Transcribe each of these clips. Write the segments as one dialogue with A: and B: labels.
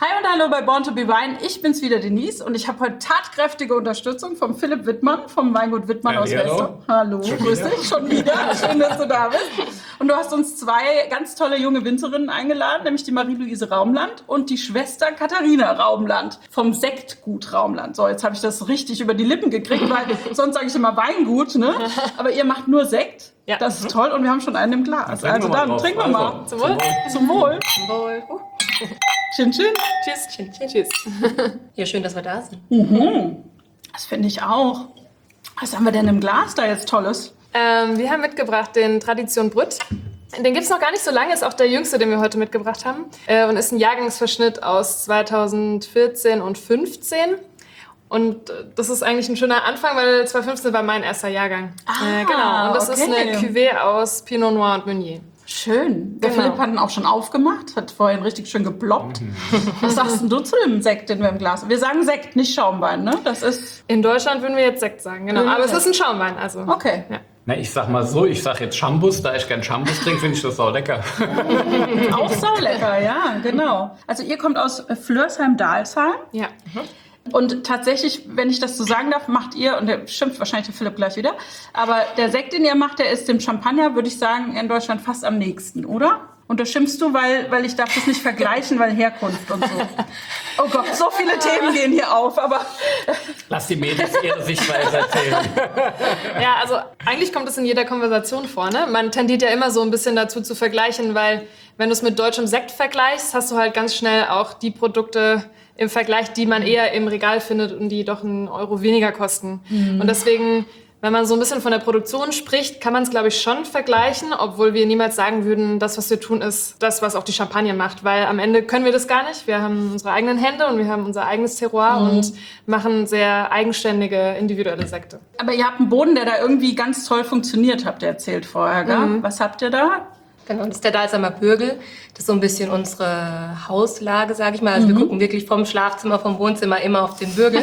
A: Hi und hallo bei Born to be Wine. Ich bin's wieder, Denise, und ich habe heute tatkräftige Unterstützung vom Philipp Wittmann, vom Weingut Wittmann aus Westo. Hallo, grüß dich schon wieder. Schön, dass du da bist. Und du hast uns zwei ganz tolle junge Winzerinnen eingeladen, nämlich die Marie-Louise Raumland und die Schwester Katharina Raumland vom Sektgut Raumland. So, jetzt habe ich das richtig über die Lippen gekriegt, weil sonst sage ich immer Weingut, ne? Aber ihr macht nur Sekt. Ja. Das ist toll und wir haben schon einen im Glas. Also dann trinken wir mal.
B: Zum Wohl.
A: Zum Wohl.
B: Zum Wohl.
A: Chin, chin.
B: Tschüss. Chin, chin. Tschüss. Ja, schön, dass wir da sind.
A: Mhm. Das finde ich auch. Was haben wir denn im Glas da jetzt Tolles?
B: Wir haben mitgebracht den Tradition Brütt. Den gibt es noch gar nicht so lange, ist auch der jüngste, den wir heute mitgebracht haben. Und ist ein Jahrgangsverschnitt aus 2014 und 15. Und das ist eigentlich ein schöner Anfang, weil 2015 war mein erster Jahrgang. Genau. Und das ist eine Cuvée aus Pinot Noir und Meunier.
A: Schön. Der Philipp hat ihn auch schon aufgemacht, hat vorhin richtig schön geploppt. Was sagst du zu dem Sekt, den wir im Glas haben? Wir sagen Sekt, nicht Schaumwein, ne? Das ist...
B: In Deutschland würden wir jetzt Sekt sagen, genau. Aber es ist ein Schaumwein, also.
A: Okay.
C: Ja. Na, ich sag mal so, ich sag jetzt Shampoos, da ich gern Shampoos trinke, finde ich das auch lecker.
A: Auch saulecker, ja, genau. Also ihr kommt aus Flörsheim-Dalsheim.
B: Ja.
A: Und tatsächlich, wenn ich das so sagen darf, macht ihr, und der schimpft wahrscheinlich der Philipp gleich wieder, aber der Sekt, den ihr macht, der ist dem Champagner, würde ich sagen, in Deutschland fast am nächsten, oder? Und das schimpfst du, weil ich darf das nicht vergleichen, weil Herkunft und so. Oh Gott, so viele Themen gehen hier auf, aber...
C: Lass die Mädels ihre Sichtweise erzählen.
B: Ja, also eigentlich kommt es in jeder Konversation vor, ne? Man tendiert ja immer so ein bisschen dazu zu vergleichen, weil wenn du es mit deutschem Sekt vergleichst, hast du halt ganz schnell auch die Produkte im Vergleich, die man eher im Regal findet und die doch einen Euro weniger kosten. Mhm. Und deswegen, wenn man so ein bisschen von der Produktion spricht, kann man es, glaube ich, schon vergleichen, obwohl wir niemals sagen würden, das, was wir tun, ist das, was auch die Champagne macht. Weil am Ende können wir das gar nicht. Wir haben unsere eigenen Hände und wir haben unser eigenes Terroir und machen sehr eigenständige, individuelle Sekte.
A: Aber ihr habt einen Boden, der da irgendwie ganz toll funktioniert, habt ihr erzählt vorher, gell? Was habt ihr da?
D: Genau, das ist der Dalsheimer Bürgel. Das ist so ein bisschen unsere Hauslage, sage ich mal. Also wir gucken wirklich vom Schlafzimmer, vom Wohnzimmer immer auf den Bürgel.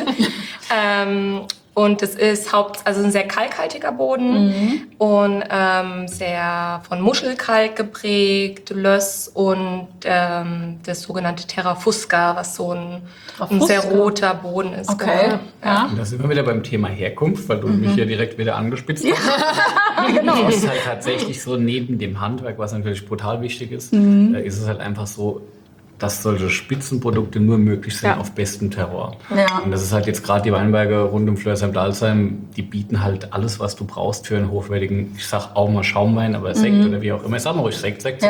D: Und es ist ein sehr kalkhaltiger Boden und sehr von Muschelkalk geprägt, Löss und das sogenannte Terra Fusca, was so ein sehr roter Boden ist.
A: Okay. Ja.
C: Und da sind wir wieder beim Thema Herkunft, weil du mich hier direkt wieder angespitzt hast. Genau. Das ist halt tatsächlich so neben dem Handwerk, was natürlich brutal wichtig ist, ist es halt einfach so, dass solche Spitzenprodukte nur möglich sind auf bestem Terroir.
A: Ja.
C: Und das ist halt jetzt gerade die Weinberge rund um Flörsheim-Dalsheim, die bieten halt alles, was du brauchst für einen hochwertigen, ich sag auch mal Schaumwein, aber Sekt oder wie auch immer. Ich sag mal ruhig Sekt, okay.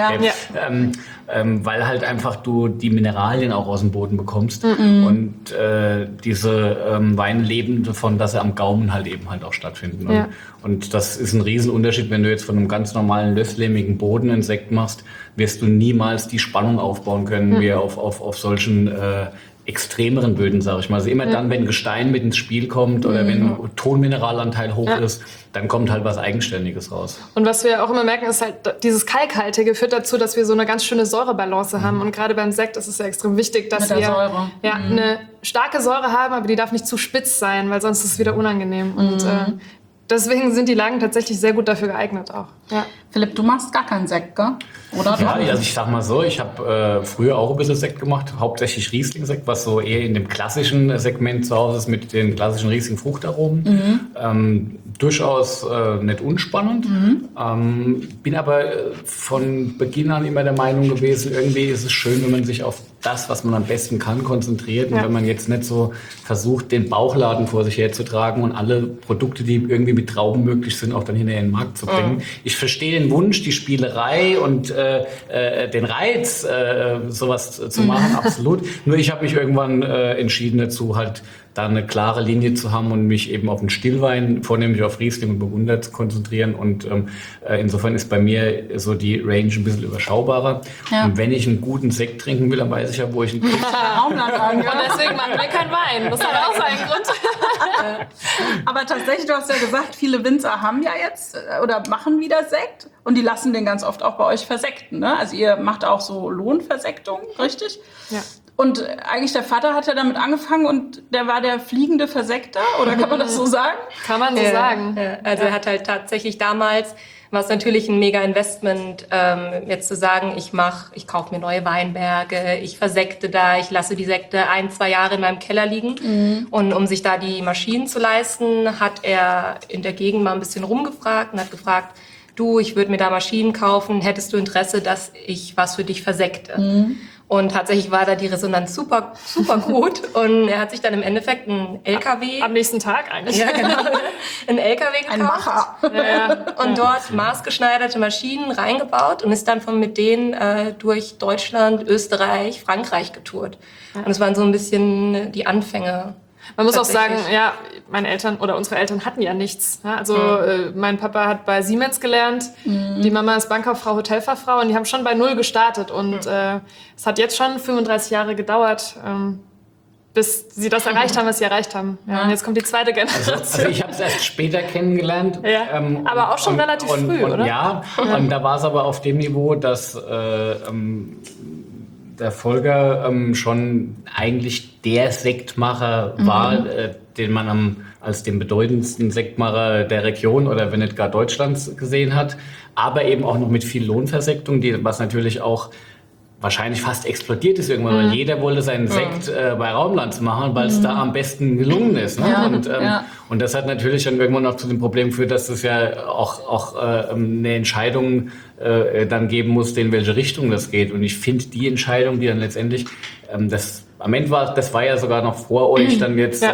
C: Weil halt einfach du die Mineralien auch aus dem Boden bekommst und diese Weine leben davon, dass sie am Gaumen halt eben halt auch stattfinden.
B: Ja.
C: Und das ist ein Riesenunterschied, wenn du jetzt von einem ganz normalen lösslehmigen Boden einen Sekt machst, wirst du niemals die Spannung aufbauen können, wie auf solchen extremeren Böden, sage ich mal. Also immer dann, wenn Gestein mit ins Spiel kommt oder wenn Tonmineralanteil hoch ist, dann kommt halt was Eigenständiges raus.
B: Und was wir auch immer merken, ist halt, dieses Kalkhaltige führt dazu, dass wir so eine ganz schöne Säurebalance haben. Und gerade beim Sekt ist es ja extrem wichtig, dass wir eine starke Säure haben, aber die darf nicht zu spitz sein, weil sonst ist es wieder unangenehm. Und deswegen sind die Lagen tatsächlich sehr gut dafür geeignet auch. Ja.
A: Philipp, du machst gar keinen Sekt, gell? Oder?
C: Ja, also ich sag mal so, ich habe früher auch ein bisschen Sekt gemacht, hauptsächlich Riesling-Sekt, was so eher in dem klassischen Segment zu Hause ist mit den klassischen Riesling-Fruchtaromen. Durchaus nicht unspannend. Bin aber von Beginn an immer der Meinung gewesen, irgendwie ist es schön, wenn man sich auf das, was man am besten kann, konzentriert und wenn man jetzt nicht so versucht, den Bauchladen vor sich herzutragen und alle Produkte, die irgendwie mit Trauben möglich sind, auch dann hinterher in den Markt zu bringen. Ich verstehe den Wunsch, die Spielerei und den Reiz, sowas zu machen, absolut. Nur ich habe mich irgendwann entschieden dazu, halt da eine klare Linie zu haben und mich eben auf den Stillwein, vornehmlich auf Riesling und Burgunder zu konzentrieren. Und insofern ist bei mir so die Range ein bisschen überschaubarer. Ja. Und wenn ich einen guten Sekt trinken will, dann weiß ich ja, wo ich ihn kriege.
B: Und deswegen machen wir keinen Wein. Das hat auch seinen Grund.
A: Aber tatsächlich, du hast ja gesagt, viele Winzer haben ja jetzt oder machen wieder Sekt und die lassen den ganz oft auch bei euch versekten. Ne? Also ihr macht auch so Lohnversektung, richtig?
B: Ja.
A: Und eigentlich der Vater hat ja damit angefangen und der war der fliegende Versekter, oder kann man das so sagen?
B: Kann man so sagen.
D: Also er hat halt tatsächlich damals war es natürlich ein mega Investment, jetzt zu sagen, ich kaufe mir neue Weinberge, ich versekte da, ich lasse die Sekte 1-2 Jahre in meinem Keller liegen. Und um sich da die Maschinen zu leisten, hat er in der Gegend mal ein bisschen rumgefragt und hat gefragt, du, ich würde mir da Maschinen kaufen, hättest du Interesse, dass ich was für dich versekte? Und tatsächlich war da die Resonanz super, super gut. Und er hat sich dann im Endeffekt einen LKW...
B: Am nächsten Tag eigentlich.
D: Ja, genau. Einen LKW gekauft.
A: Ein Macher.
D: Und dort maßgeschneiderte Maschinen reingebaut und ist dann mit denen durch Deutschland, Österreich, Frankreich getourt. Und es waren so ein bisschen die Anfänge.
B: Man muss auch sagen, ja, meine Eltern oder unsere Eltern hatten ja nichts. Ja, also mein Papa hat bei Siemens gelernt, die Mama ist Bankkauffrau, Hotelfachfrau und die haben schon bei Null gestartet. Und es hat jetzt schon 35 Jahre gedauert, bis sie das erreicht haben, was sie erreicht haben. Ja, und jetzt kommt die zweite Generation.
C: Also ich habe es erst später kennengelernt.
B: Ja, aber auch schon relativ früh, oder?
C: Ja, und da war es aber auf dem Niveau, dass der Volker schon eigentlich der Sektmacher war, den man als den bedeutendsten Sektmacher der Region oder wenn nicht gar Deutschlands gesehen hat, aber eben auch noch mit viel Lohnversektung, was natürlich auch wahrscheinlich fast explodiert ist irgendwann, weil jeder wollte seinen Sekt bei Raumlands machen, weil es da am besten gelungen ist. Ne?
A: Ja,
C: und das hat natürlich dann irgendwann noch zu dem Problem geführt, dass es ja auch eine Entscheidung dann geben muss, in welche Richtung das geht. Und ich finde die Entscheidung, die dann letztendlich, am Ende das war ja sogar noch vor euch dann jetzt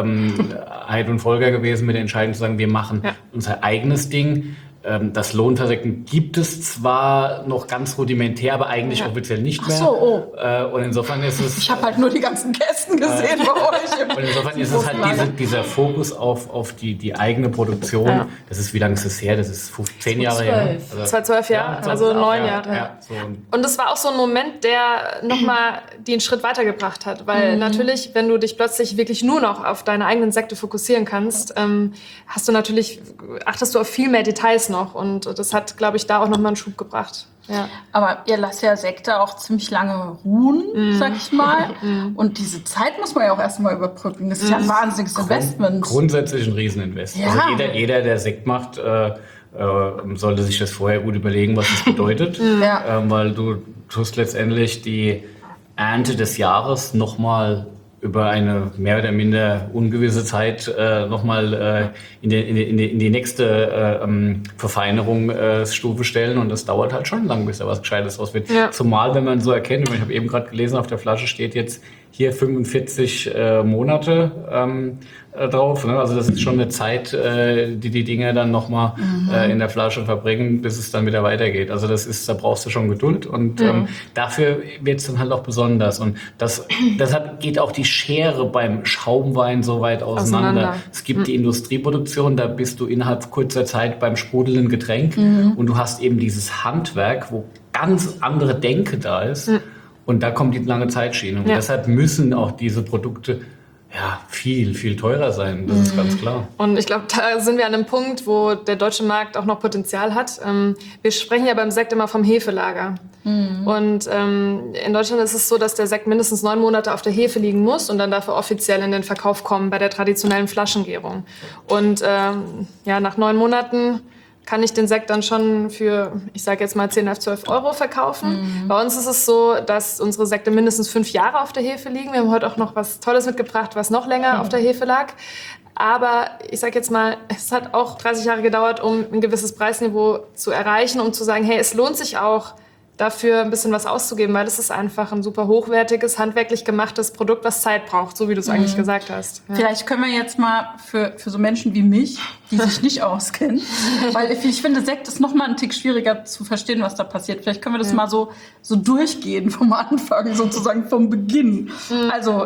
C: Heid und Volker gewesen mit der Entscheidung zu sagen, wir machen unser eigenes Ding. Das Lohnversekten gibt es zwar noch ganz rudimentär, aber eigentlich offiziell nicht mehr.
A: Ach so,
C: und insofern ist es...
A: Ich habe halt nur die ganzen Kästen gesehen bei euch.
C: Und insofern ist es halt dieser Fokus auf die eigene Produktion. Ja. Das ist, wie lange ist das her? Das ist 10 Jahre her.
B: 2012 Jahre, also 9 Jahre.
C: Ja, so.
B: Und das war auch so ein Moment, der nochmal den Schritt weitergebracht hat. Weil natürlich, wenn du dich plötzlich wirklich nur noch auf deine eigenen Sekte fokussieren kannst, achtest du auf viel mehr Details noch. Und das hat, glaube ich, da auch nochmal einen Schub gebracht. Ja.
A: Aber ihr lasst ja Sekte auch ziemlich lange ruhen, sag ich mal. Und diese Zeit muss man ja auch erstmal überbrücken. Das ist ja ein wahnsinniges Investment.
C: Grundsätzlich ein Rieseninvest.
A: Ja.
C: Also jeder, der Sekt macht, sollte sich das vorher gut überlegen, was das bedeutet. Weil du tust letztendlich die Ernte des Jahres nochmal über eine mehr oder minder ungewisse Zeit nochmal in die nächste Verfeinerungsstufe stellen. Und das dauert halt schon lang, bis da was Gescheites raus wird. Ja. Zumal, wenn man so erkennt, ich habe eben gerade gelesen, auf der Flasche steht jetzt hier 45 Monate drauf. Ne? Also das ist schon eine Zeit, die Dinger dann nochmal in der Flasche verbringen, bis es dann wieder weitergeht. Also da brauchst du schon Geduld und dafür wird es dann halt auch besonders. Und deshalb geht auch die Schere beim Schaumwein so weit auseinander. Es gibt die Industrieproduktion, da bist du innerhalb kurzer Zeit beim sprudelnden Getränk und du hast eben dieses Handwerk, wo ganz andere Denke da ist. Und da kommt die lange Zeitschiene. Und deshalb müssen auch diese Produkte viel, viel teurer sein. Das ist ganz klar.
B: Und ich glaube, da sind wir an einem Punkt, wo der deutsche Markt auch noch Potenzial hat. Wir sprechen ja beim Sekt immer vom Hefelager. Und in Deutschland ist es so, dass der Sekt mindestens 9 Monate auf der Hefe liegen muss und dann darf er offiziell in den Verkauf kommen bei der traditionellen Flaschengärung. Und nach 9 Monaten kann ich den Sekt dann schon für, ich sage jetzt mal 10 auf 12 Euro verkaufen. Bei uns ist es so, dass unsere Sekte mindestens 5 Jahre auf der Hefe liegen. Wir haben heute auch noch was Tolles mitgebracht, was noch länger auf der Hefe lag. Aber ich sage jetzt mal, es hat auch 30 Jahre gedauert, um ein gewisses Preisniveau zu erreichen, um zu sagen, hey, es lohnt sich auch, dafür ein bisschen was auszugeben, weil es ist einfach ein super hochwertiges, handwerklich gemachtes Produkt, was Zeit braucht, so wie du es eigentlich gesagt hast. Ja.
A: Vielleicht können wir jetzt mal für so Menschen wie mich, die sich nicht auskennen, weil ich finde, Sekt ist noch mal ein Tick schwieriger zu verstehen, was da passiert. Vielleicht können wir das mal so durchgehen vom Anfang, sozusagen vom Beginn. Also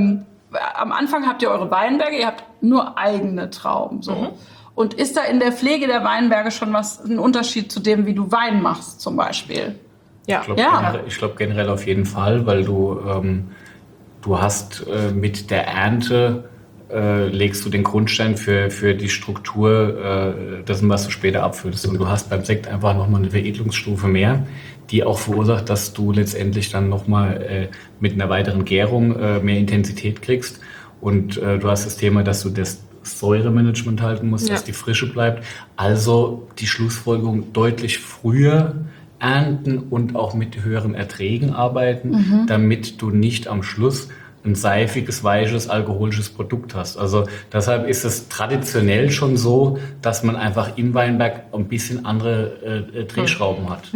A: am Anfang habt ihr eure Weinberge, ihr habt nur eigene Trauben. So. Und ist da in der Pflege der Weinberge schon ein Unterschied zu dem, wie du Wein machst zum Beispiel?
B: Ja.
C: Ich glaube generell auf jeden Fall, weil du hast mit der Ernte legst du den Grundstein für die Struktur dessen, was du später abfüllst. Und du hast beim Sekt einfach nochmal eine Veredelungsstufe mehr, die auch verursacht, dass du letztendlich dann nochmal mit einer weiteren Gärung mehr Intensität kriegst. Und du hast das Thema, dass du das Säuremanagement halten musst, dass die Frische bleibt. Also die Schlussfolgerung deutlich früher ernten und auch mit höheren Erträgen arbeiten, damit du nicht am Schluss ein seifiges, weiches, alkoholisches Produkt hast. Also deshalb ist es traditionell schon so, dass man einfach im Weinberg ein bisschen andere Drehschrauben hat.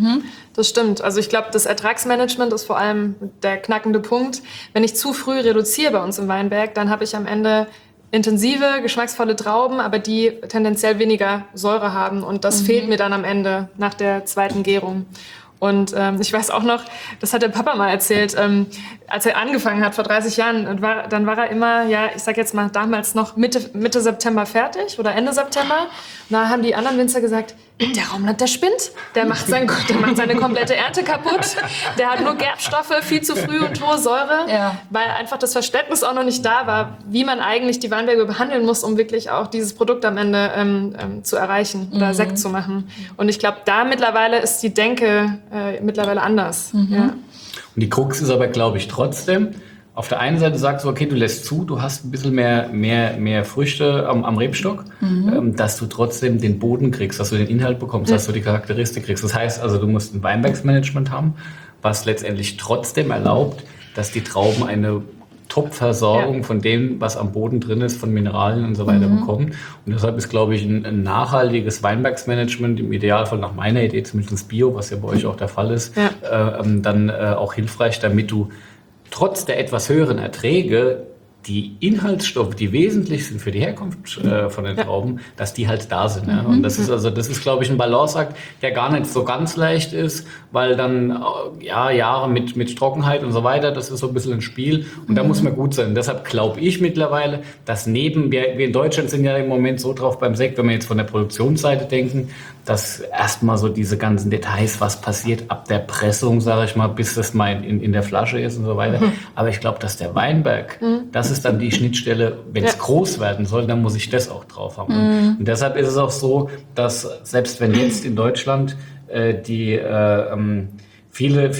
B: Das stimmt. Also ich glaube, das Ertragsmanagement ist vor allem der knackende Punkt. Wenn ich zu früh reduziere bei uns im Weinberg, dann habe ich am Ende intensive, geschmacksvolle Trauben, aber die tendenziell weniger Säure haben. Und das fehlt mir dann am Ende nach der zweiten Gärung. Und ich weiß auch noch, das hat der Papa mal erzählt, als er angefangen hat vor 30 Jahren, dann war er immer, ja, ich sag jetzt mal damals noch Mitte September fertig oder Ende September. Und da haben die anderen Winzer gesagt, der Raumland, der spinnt, der macht seine komplette Ernte kaputt, der hat nur Gerbstoffe, viel zu früh und hohe Säure, weil einfach das Verständnis auch noch nicht da war, wie man eigentlich die Weinberge behandeln muss, um wirklich auch dieses Produkt am Ende zu erreichen oder Sekt zu machen. Und ich glaube, da mittlerweile ist die Denke mittlerweile anders. Ja.
C: Und die Krux ist aber, glaube ich, trotzdem, auf der einen Seite sagst du, okay, du lässt zu, du hast ein bisschen mehr Früchte am Rebstock, dass du trotzdem den Boden kriegst, dass du den Inhalt bekommst, dass du die Charakteristik kriegst. Das heißt also, du musst ein Weinbergsmanagement haben, was letztendlich trotzdem erlaubt, dass die Trauben eine Top-Versorgung von dem, was am Boden drin ist, von Mineralien und so weiter bekommen. Und deshalb ist, glaube ich, ein nachhaltiges Weinbergsmanagement, im Idealfall nach meiner Idee, zumindest Bio, was ja bei euch auch der Fall ist, dann auch hilfreich, damit du trotz der etwas höheren Erträge die Inhaltsstoffe, die wesentlich sind für die Herkunft von den Trauben, dass die halt da sind. Ja? Und das ist, glaube ich, ein Balanceakt, der gar nicht so ganz leicht ist, weil dann Jahre mit Trockenheit und so weiter, das ist so ein bisschen ein Spiel und da muss man gut sein. Und deshalb glaube ich mittlerweile, dass wir in Deutschland sind ja im Moment so drauf beim Sekt, wenn wir jetzt von der Produktionsseite denken, dass erstmal so diese ganzen Details, was passiert ab der Pressung, sage ich mal, bis das mal in der Flasche ist und so weiter. Aber ich glaube, dass der Weinberg, das ist dann die Schnittstelle, wenn es groß werden soll, dann muss ich das auch drauf haben. Und deshalb ist es auch so, dass selbst wenn jetzt in Deutschland viele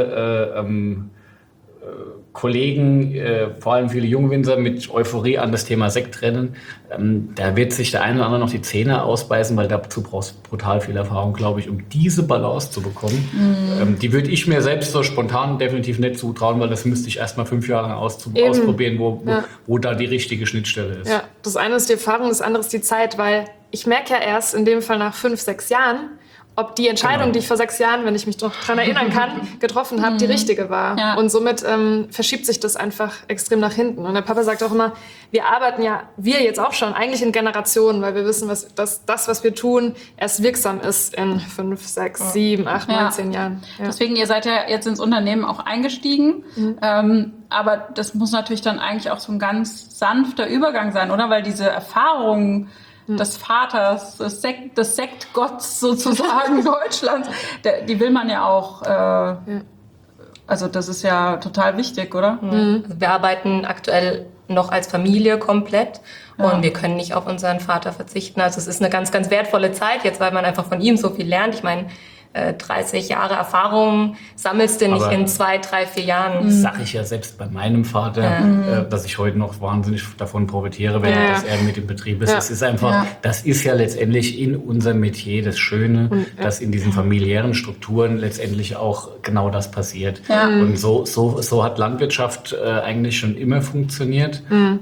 C: Kollegen, vor allem viele Jungwinzer mit Euphorie an das Thema Sekt rennen, da wird sich der eine oder andere noch die Zähne ausbeißen, weil dazu brauchst du brutal viel Erfahrung, glaube ich, um diese Balance zu bekommen. Die würde ich mir selbst so spontan definitiv nicht zutrauen, weil das müsste ich erst mal 5 Jahre lang ausprobieren, wo da die richtige Schnittstelle ist.
B: Ja, das eine ist die Erfahrung, das andere ist die Zeit, weil ich merke ja erst in dem Fall nach 5, 6 Jahren, ob die Entscheidung, die ich vor 6 Jahren, wenn ich mich noch dran erinnern kann, getroffen habe, die richtige war. Ja. Und somit verschiebt sich das einfach extrem nach hinten. Und der Papa sagt auch immer, wir arbeiten wir jetzt auch schon, eigentlich in Generationen, weil wir wissen, dass das, was wir tun, erst wirksam ist in 5, 6, 7, 8, 9, 10 Jahren. Ja.
A: Deswegen, ihr seid ja jetzt ins Unternehmen auch eingestiegen. Aber das muss natürlich dann eigentlich auch so ein ganz sanfter Übergang sein, oder? Weil diese Erfahrungen des Vaters, des Sektgotts sozusagen Deutschlands, die will man ja auch, also das ist ja total wichtig, oder?
D: Also wir arbeiten aktuell noch als Familie komplett und wir können nicht auf unseren Vater verzichten. Also es ist eine ganz, ganz wertvolle Zeit jetzt, weil man einfach von ihm so viel lernt. Ich meine, 30 Jahre Erfahrung sammelst du nicht in 2, 3, 4 Jahren.
C: Das sage ich ja selbst bei meinem Vater, dass ich heute noch wahnsinnig davon profitiere, wenn dass er mit im Betrieb ist. Das ist einfach, das ist ja letztendlich in unserem Metier das Schöne, dass in diesen familiären Strukturen letztendlich auch genau das passiert. Ja. Und so hat Landwirtschaft eigentlich schon immer funktioniert,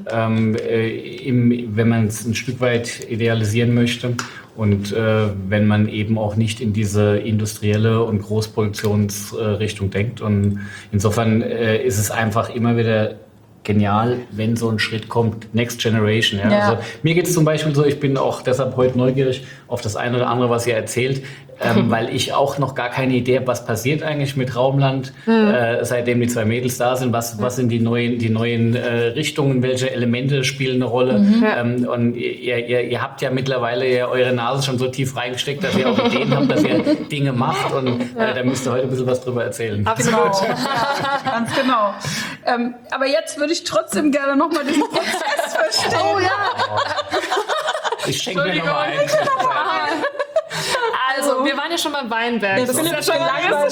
C: wenn man es ein Stück weit idealisieren möchte. Und wenn man eben auch nicht in diese industrielle und Großproduktionsrichtung denkt. Und insofern ist es einfach immer wieder genial, wenn so ein Schritt kommt, Next Generation. Ja? Also, mir geht es zum Beispiel so, ich bin auch deshalb heute neugierig auf das eine oder andere, was ihr erzählt, weil ich auch noch gar keine Idee habe, was passiert eigentlich mit Raumland, seitdem die 2 Mädels da sind, was sind die neuen Richtungen, welche Elemente spielen eine Rolle. Und ihr habt ja mittlerweile eure Nase schon so tief reingesteckt, dass ihr auch Ideen habt, dass ihr Dinge macht und da müsst ihr heute ein bisschen was drüber erzählen.
B: Absolut.
A: Ganz genau. Aber jetzt würde ich trotzdem gerne noch mal diesen Prozess verstehen.
C: Ich schenke mir noch mal ein.
B: Also, wir waren ja schon beim Weinberg.
A: Der Philipp ist schon lange.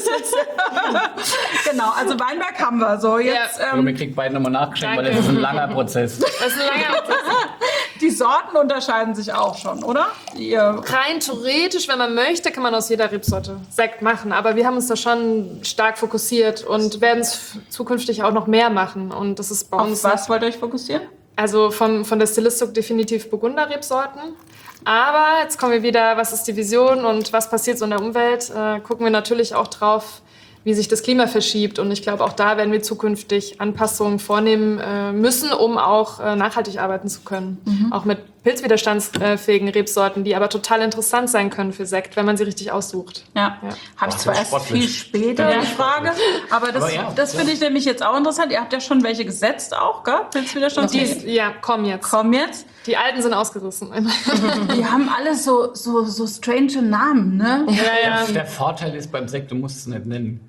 A: Genau, also Weinberg haben wir. So, jetzt
C: Wir kriegen beide nochmal nachgeschenkt, weil
B: Danke.
C: das ist ein langer Prozess.
B: Das ist ein langer Prozess.
A: die Sorten unterscheiden sich auch schon, oder?
B: Rein theoretisch, wenn man möchte, kann man aus jeder Rebsorte Sekt machen. Aber wir haben uns da schon stark fokussiert und werden es zukünftig auch noch mehr machen. Und das ist bei uns.
A: Auf was wollt ihr euch fokussieren?
B: Also von der Stilistik definitiv Burgunder-Rebsorten. Aber jetzt kommen wir wieder, was ist die Vision und was passiert so in der Umwelt? Gucken wir natürlich auch drauf, wie sich das Klima verschiebt. Und ich glaube, auch da werden wir zukünftig Anpassungen vornehmen müssen, um auch nachhaltig arbeiten zu können. Auch mit pilzwiderstandsfähigen Rebsorten, die aber total interessant sein können für Sekt, wenn man sie richtig aussucht.
A: Ja, habe ich zwar erst viel später die Frage, aber das finde ich nämlich jetzt auch interessant. Ihr habt ja schon welche gesetzt auch, gell? Pilzwiderstandsfähig.
B: Ja, komm jetzt.
A: Komm jetzt.
B: Die alten sind ausgerissen.
A: Die haben alle so strange Namen, ne?
B: Ja.
C: Der Vorteil ist beim Sekt, du musst es nicht nennen.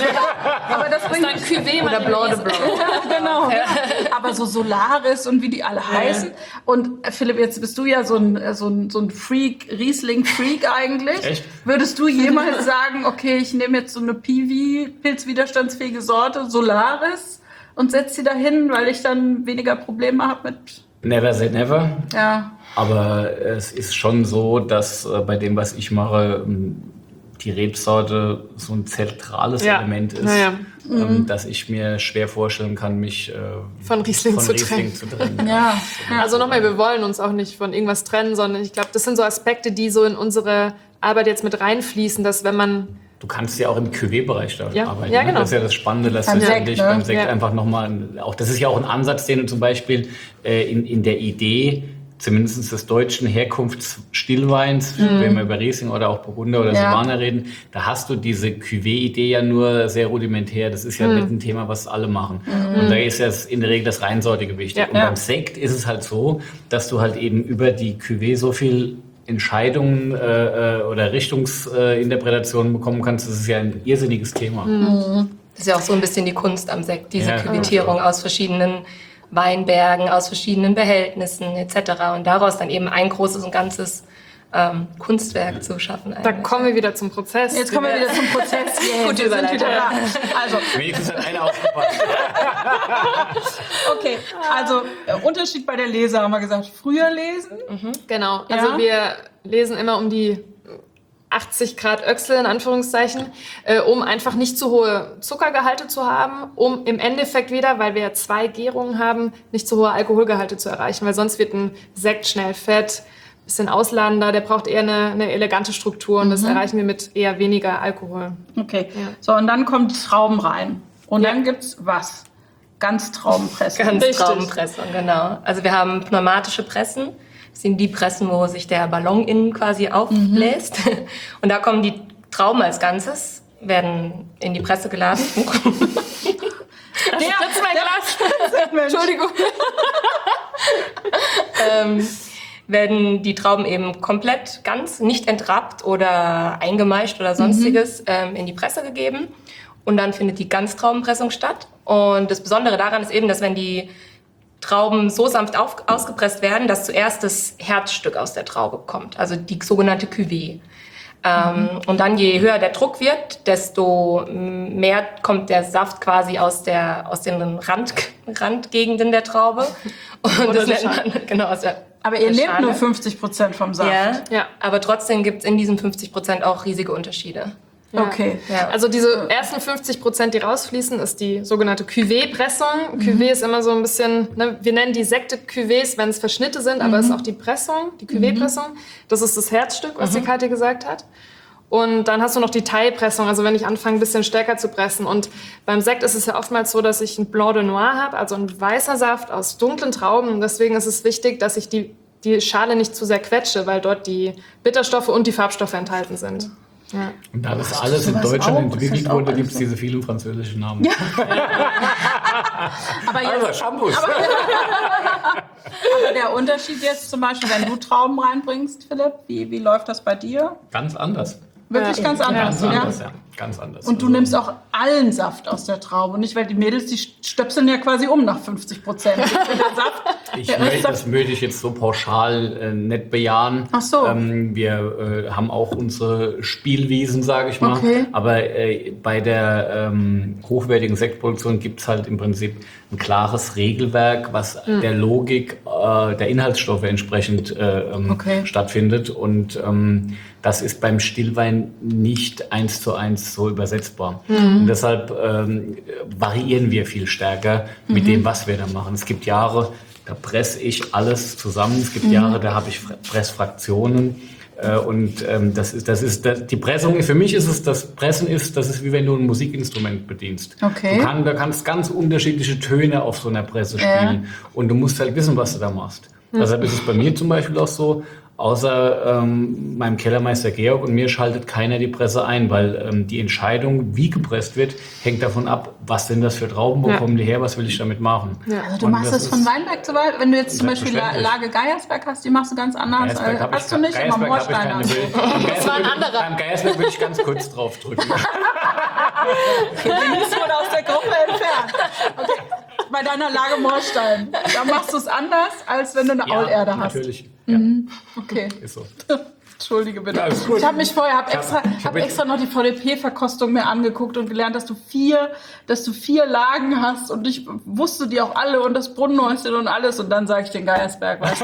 A: Aber das bringt
B: Dann Cuvée
D: Oder Blanc de Blanc.
A: genau. Ja. Aber so Solaris und wie die alle heißen. Und Philipp, jetzt bist du ja so ein Freak, Riesling-Freak eigentlich.
C: Echt?
A: Würdest du jemals sagen, okay, ich nehme jetzt so eine Piwi, pilzwiderstandsfähige Sorte, Solaris, und setze sie dahin, weil ich dann weniger Probleme habe mit...
C: Never say never.
A: Ja.
C: Aber es ist schon so, dass bei dem, was ich mache, die Rebsorte so ein zentrales Element ist, dass ich mir schwer vorstellen kann, mich
B: von Riesling zu
C: trennen.
A: Ja.
B: Also nochmal, wir wollen uns auch nicht von irgendwas trennen, sondern ich glaube, das sind so Aspekte, die so in unsere Arbeit jetzt mit reinfließen, dass wenn man...
C: Du kannst ja auch im Cuvée-Bereich da arbeiten.
B: Ja, genau.
C: Das ist ja das Spannende, dass
A: Beim
C: du
A: Sekt,
C: letztendlich
A: ne?
C: beim Sekt einfach nochmal, auch das ist ja auch ein Ansatz, den du zum Beispiel in der Idee, zumindest des deutschen Herkunftsstillweins, wenn wir über Riesling oder auch Burgunder oder Silvaner reden, da hast du diese Cuvée-Idee ja nur sehr rudimentär. Das ist ja nicht ein Thema, was alle machen. Und da ist ja in der Regel das Reinsortige wichtig. Und beim Sekt ist es halt so, dass du halt eben über die Cuvée so viel Entscheidungen oder Richtungsinterpretationen bekommen kannst. Das ist ja ein irrsinniges Thema.
D: Das ist ja auch so ein bisschen die Kunst am Sekt, diese Küvettierung aus verschiedenen Weinbergen, aus verschiedenen Behältnissen etc. Und daraus dann eben ein großes und ganzes Kunstwerk zu schaffen.
B: Da kommen wir wieder zum Prozess.
A: Jetzt kommen wir wieder zum Prozess.
D: Gute
A: wir sind wieder da. Also,
C: Wenigstens hat einer aufgepasst.
A: okay, also Unterschied bei der Lese haben wir gesagt, früher lesen.
B: Genau, also wir lesen immer um die 80 Grad Öchsel in Anführungszeichen, um einfach nicht zu hohe Zuckergehalte zu haben, um im Endeffekt wieder, weil wir ja 2 Gärungen haben, nicht zu hohe Alkoholgehalte zu erreichen, weil sonst wird ein Sekt schnell fett, bisschen ausladender, der braucht eher eine elegante Struktur und das erreichen wir mit eher weniger Alkohol.
A: Okay, so und dann kommt Trauben rein und dann gibt's was? Ganztraubenpressung.
D: Ganztraubenpressung, genau. Also wir haben pneumatische Pressen. Das sind die Pressen, wo sich der Ballon innen quasi aufbläst. Und da kommen die Trauben als Ganzes, werden in die Presse geladen.
B: Das ist mein Glas. Entschuldigung.
D: Werden die Trauben eben komplett ganz, nicht entrappt oder eingemeischt oder sonstiges in die Presse gegeben. Und dann findet die Ganztraubenpressung statt. Und das Besondere daran ist eben, dass wenn die Trauben so sanft ausgepresst werden, dass zuerst das Herzstück aus der Traube kommt, also die sogenannte Cuvée. Und dann, je höher der Druck wird, desto mehr kommt der Saft quasi aus den Randgegenden der Traube. Und das nennt man, genau, aus der
A: Aber ihr nehmt
D: Schale.
A: nur 50% vom Saft.
D: Ja, aber trotzdem gibt es in diesen 50% auch riesige Unterschiede.
B: Ja.
A: Okay.
D: Ja.
B: Also diese ersten 50%, die rausfließen, ist die sogenannte Cuvée-Pressung. Cuvée ist immer so ein bisschen, ne, wir nennen die Sekte Cuvées, wenn es Verschnitte sind, aber es ist auch die Pressung, die Cuvée-Pressung. Das ist das Herzstück, was die Kathi gesagt hat. Und dann hast du noch die Taille-Pressung, also wenn ich anfange, ein bisschen stärker zu pressen. Und beim Sekt ist es ja oftmals so, dass ich ein Blanc de Noir habe, also ein weißer Saft aus dunklen Trauben. Und deswegen ist es wichtig, dass ich die Schale nicht zu sehr quetsche, weil dort die Bitterstoffe und die Farbstoffe enthalten sind. Ja.
C: Und da das alles in
A: sowas
C: Deutschland
A: auch?
C: entwickelt
A: Ist das
C: wurde,
A: auch
C: gibt es diese vielen französischen Namen. Ja.
A: Aber, jetzt,
C: Also Shampoos.
A: aber der Unterschied jetzt zum Beispiel, wenn du Trauben reinbringst, Philipp, wie läuft das bei dir?
C: Ganz anders.
A: Wirklich ganz anders,
C: Ganz anders, ja. Ganz anders.
A: Und du nimmst auch allen Saft aus der Traube, nicht? Weil die Mädels, die stöpseln ja quasi um nach 50%.
C: Das möchte ich jetzt so pauschal nicht bejahen.
A: Ach so.
C: Wir haben auch unsere Spielwiesen, sage ich mal.
A: Okay.
C: Aber bei der hochwertigen Sektproduktion gibt es halt im Prinzip ein klares Regelwerk, was der Logik der Inhaltsstoffe entsprechend stattfindet. Und das ist beim Stillwein nicht 1:1 so übersetzbar. Und deshalb variieren wir viel stärker mit dem, was wir da machen. Es gibt Jahre, da presse ich alles zusammen. Es gibt Jahre, da habe ich Pressfraktionen. Die Pressung, für mich ist es, das Pressen ist, das ist wie wenn du ein Musikinstrument bedienst.
A: Okay.
C: Du kannst ganz unterschiedliche Töne auf so einer Presse spielen. Und du musst halt wissen, was du da machst. Deshalb ist es bei mir zum Beispiel auch so, außer meinem Kellermeister Georg und mir schaltet keiner die Presse ein, weil die Entscheidung, wie gepresst wird, hängt davon ab, was sind das für Trauben, wo kommen die her, was will ich damit machen.
B: Ja.
A: Also du machst das von Weinberg zu Weinberg. Wenn du jetzt zum Beispiel Lage Geiersberg hast, die machst du ganz anders. Hast du nicht? Immer Moorsteiner.
B: Das war ein anderer.
C: Beim Geiersberg würde ich ganz kurz drauf drücken.
A: Den wurde aus der Gruppe entfernt. Okay. Bei deiner Lage Moorstein. Da machst du es anders, als wenn du eine Aulerde hast.
C: Natürlich. Ja.
A: Okay.
C: Ist so.
A: Entschuldige bitte.
C: Ja, ist gut.
A: Ich habe mich vorher
C: Ich hab
A: extra noch die VDP-Verkostung mir angeguckt und gelernt, dass du vier Lagen hast und ich wusste die auch alle und das Brunnenhäuschen und alles und dann sage ich den Geiersberg, weißt du.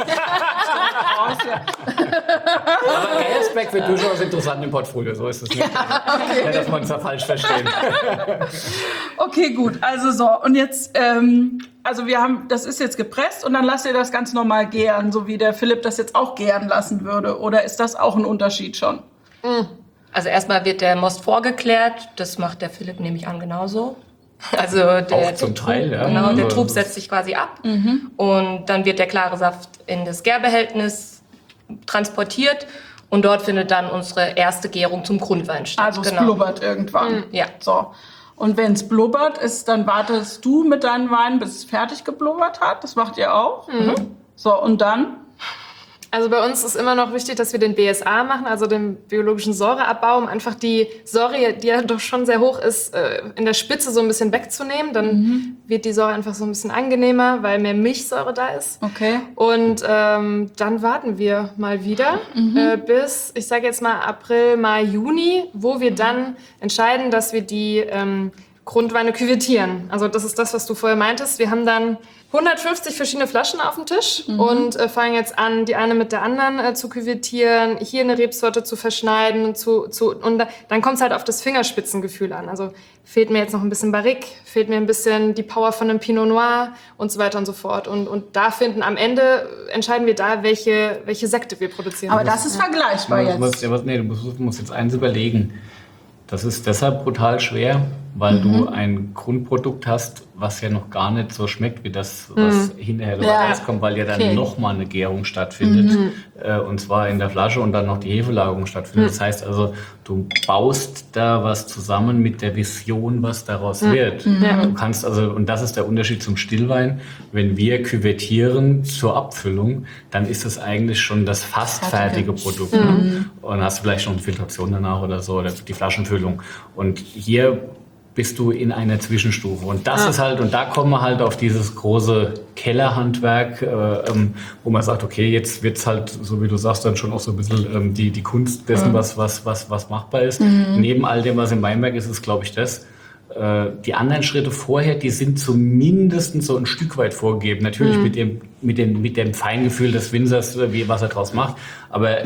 C: Aber Geiersberg wird durchaus interessant im Portfolio, so ist es nicht. Okay. Ja, dass man es da falsch versteht.
A: Okay, gut. Also so. Und jetzt, das ist jetzt gepresst und dann lasst ihr das ganz normal gären, so wie der Philipp das jetzt auch gären lassen würde. Oder ist das auch ein Unterschied schon?
D: Also erstmal wird der Most vorgeklärt. Das macht der Philipp, nehme ich an, genauso. Also der
C: zum Teil, ja.
D: Genau, der Trub setzt sich quasi ab. Und dann wird der klare Saft in das Gärbehältnis transportiert. Und dort findet dann unsere erste Gärung zum Grundwein statt.
A: Also es blubbert irgendwann.
D: Ja.
A: So. Und wenn es blubbert ist, dann wartest du mit deinem Wein, bis es fertig geblubbert hat. Das macht ihr auch. So, und dann?
B: Also bei uns ist immer noch wichtig, dass wir den BSA machen, also den biologischen Säureabbau, um einfach die Säure, die ja doch schon sehr hoch ist, in der Spitze so ein bisschen wegzunehmen. Dann wird die Säure einfach so ein bisschen angenehmer, weil mehr Milchsäure da ist.
A: Okay.
B: Und dann warten wir mal wieder bis, ich sage jetzt mal April, Mai, Juni, wo wir dann entscheiden, dass wir die Grundweine küvettieren. Also das ist das, was du vorher meintest. Wir haben dann 150 verschiedene Flaschen auf dem Tisch und fangen jetzt an, die eine mit der anderen zu küvettieren, hier eine Rebsorte zu verschneiden und dann kommt es halt auf das Fingerspitzengefühl an. Also fehlt mir jetzt noch ein bisschen Barrique, fehlt mir ein bisschen die Power von einem Pinot Noir und so weiter und so fort. Und da entscheiden wir da, welche Sekte wir produzieren.
A: Aber das ist vergleichbar jetzt.
C: Du musst jetzt eins überlegen. Das ist deshalb brutal schwer, weil du ein Grundprodukt hast, was ja noch gar nicht so schmeckt wie das, was hinterher dabei rauskommt, weil ja dann nochmal eine Gärung stattfindet. Und zwar in der Flasche und dann noch die Hefelagerung stattfindet. Das heißt also, du baust da was zusammen mit der Vision, was daraus wird. Du kannst also, und das ist der Unterschied zum Stillwein, wenn wir küvettieren zur Abfüllung, dann ist das eigentlich schon das fast fertige Produkt. Ne? Und hast vielleicht noch eine Filtration danach oder so, oder die Flaschenfüllung. Und hier bist du in einer Zwischenstufe. Und das ist halt, und da kommen wir halt auf dieses große Kellerhandwerk, wo man sagt, okay, jetzt wird's halt, so wie du sagst, dann schon auch so ein bisschen die Kunst dessen, was machbar ist. Neben all dem, was im Weinberg ist, ist, glaube ich, das. Die anderen Schritte vorher, die sind zumindest so ein Stück weit vorgegeben. Natürlich mit dem Feingefühl des Winzers, was er draus macht. Aber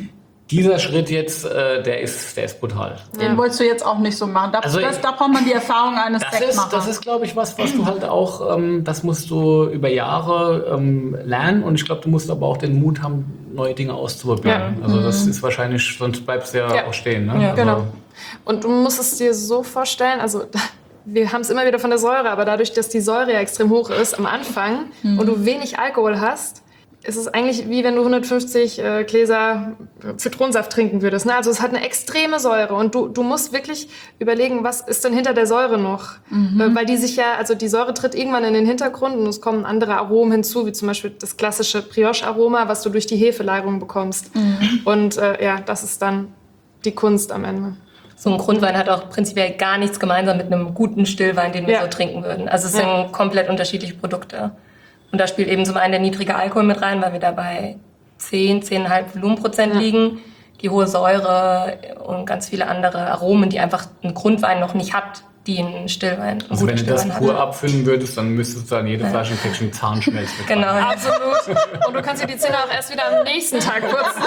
C: dieser Schritt jetzt, der ist brutal.
A: Den wolltest du jetzt auch nicht so machen. Da braucht man die Erfahrung eines Sektmachers.
C: Das ist, glaube ich, was du halt auch, das musst du über Jahre lernen. Und ich glaube, du musst aber auch den Mut haben, neue Dinge auszuprobieren. Ja. Also das ist wahrscheinlich, sonst bleibst du ja auch stehen. Ne?
B: Ja,
C: also,
B: genau. Und du musst es dir so vorstellen, also wir haben es immer wieder von der Säure, aber dadurch, dass die Säure ja extrem hoch ist am Anfang und du wenig Alkohol hast, ist es eigentlich wie wenn du 150 Gläser Zitronensaft trinken würdest. Ne? Also es hat eine extreme Säure und du musst wirklich überlegen, was ist denn hinter der Säure noch? Weil die Säure tritt irgendwann in den Hintergrund und es kommen andere Aromen hinzu, wie zum Beispiel das klassische Brioche-Aroma, was du durch die Hefelagerung bekommst. Und das ist dann die Kunst am Ende.
D: So ein Grundwein hat auch prinzipiell gar nichts gemeinsam mit einem guten Stillwein, den wir so trinken würden. Also es sind komplett unterschiedliche Produkte. Und da spielt eben zum einen der niedrige Alkohol mit rein, weil wir dabei 10,5 Volumenprozent liegen. Die hohe Säure und ganz viele andere Aromen, die einfach ein Grundwein noch nicht hat, die ein Stillwein.
C: Also wenn du das pur abfüllen würdest, dann müsstest du an jede Flasche ein Päckchen Zahnschmelz mit
D: Genau.
B: Absolut. Und du kannst dir die Zähne auch erst wieder am nächsten Tag putzen.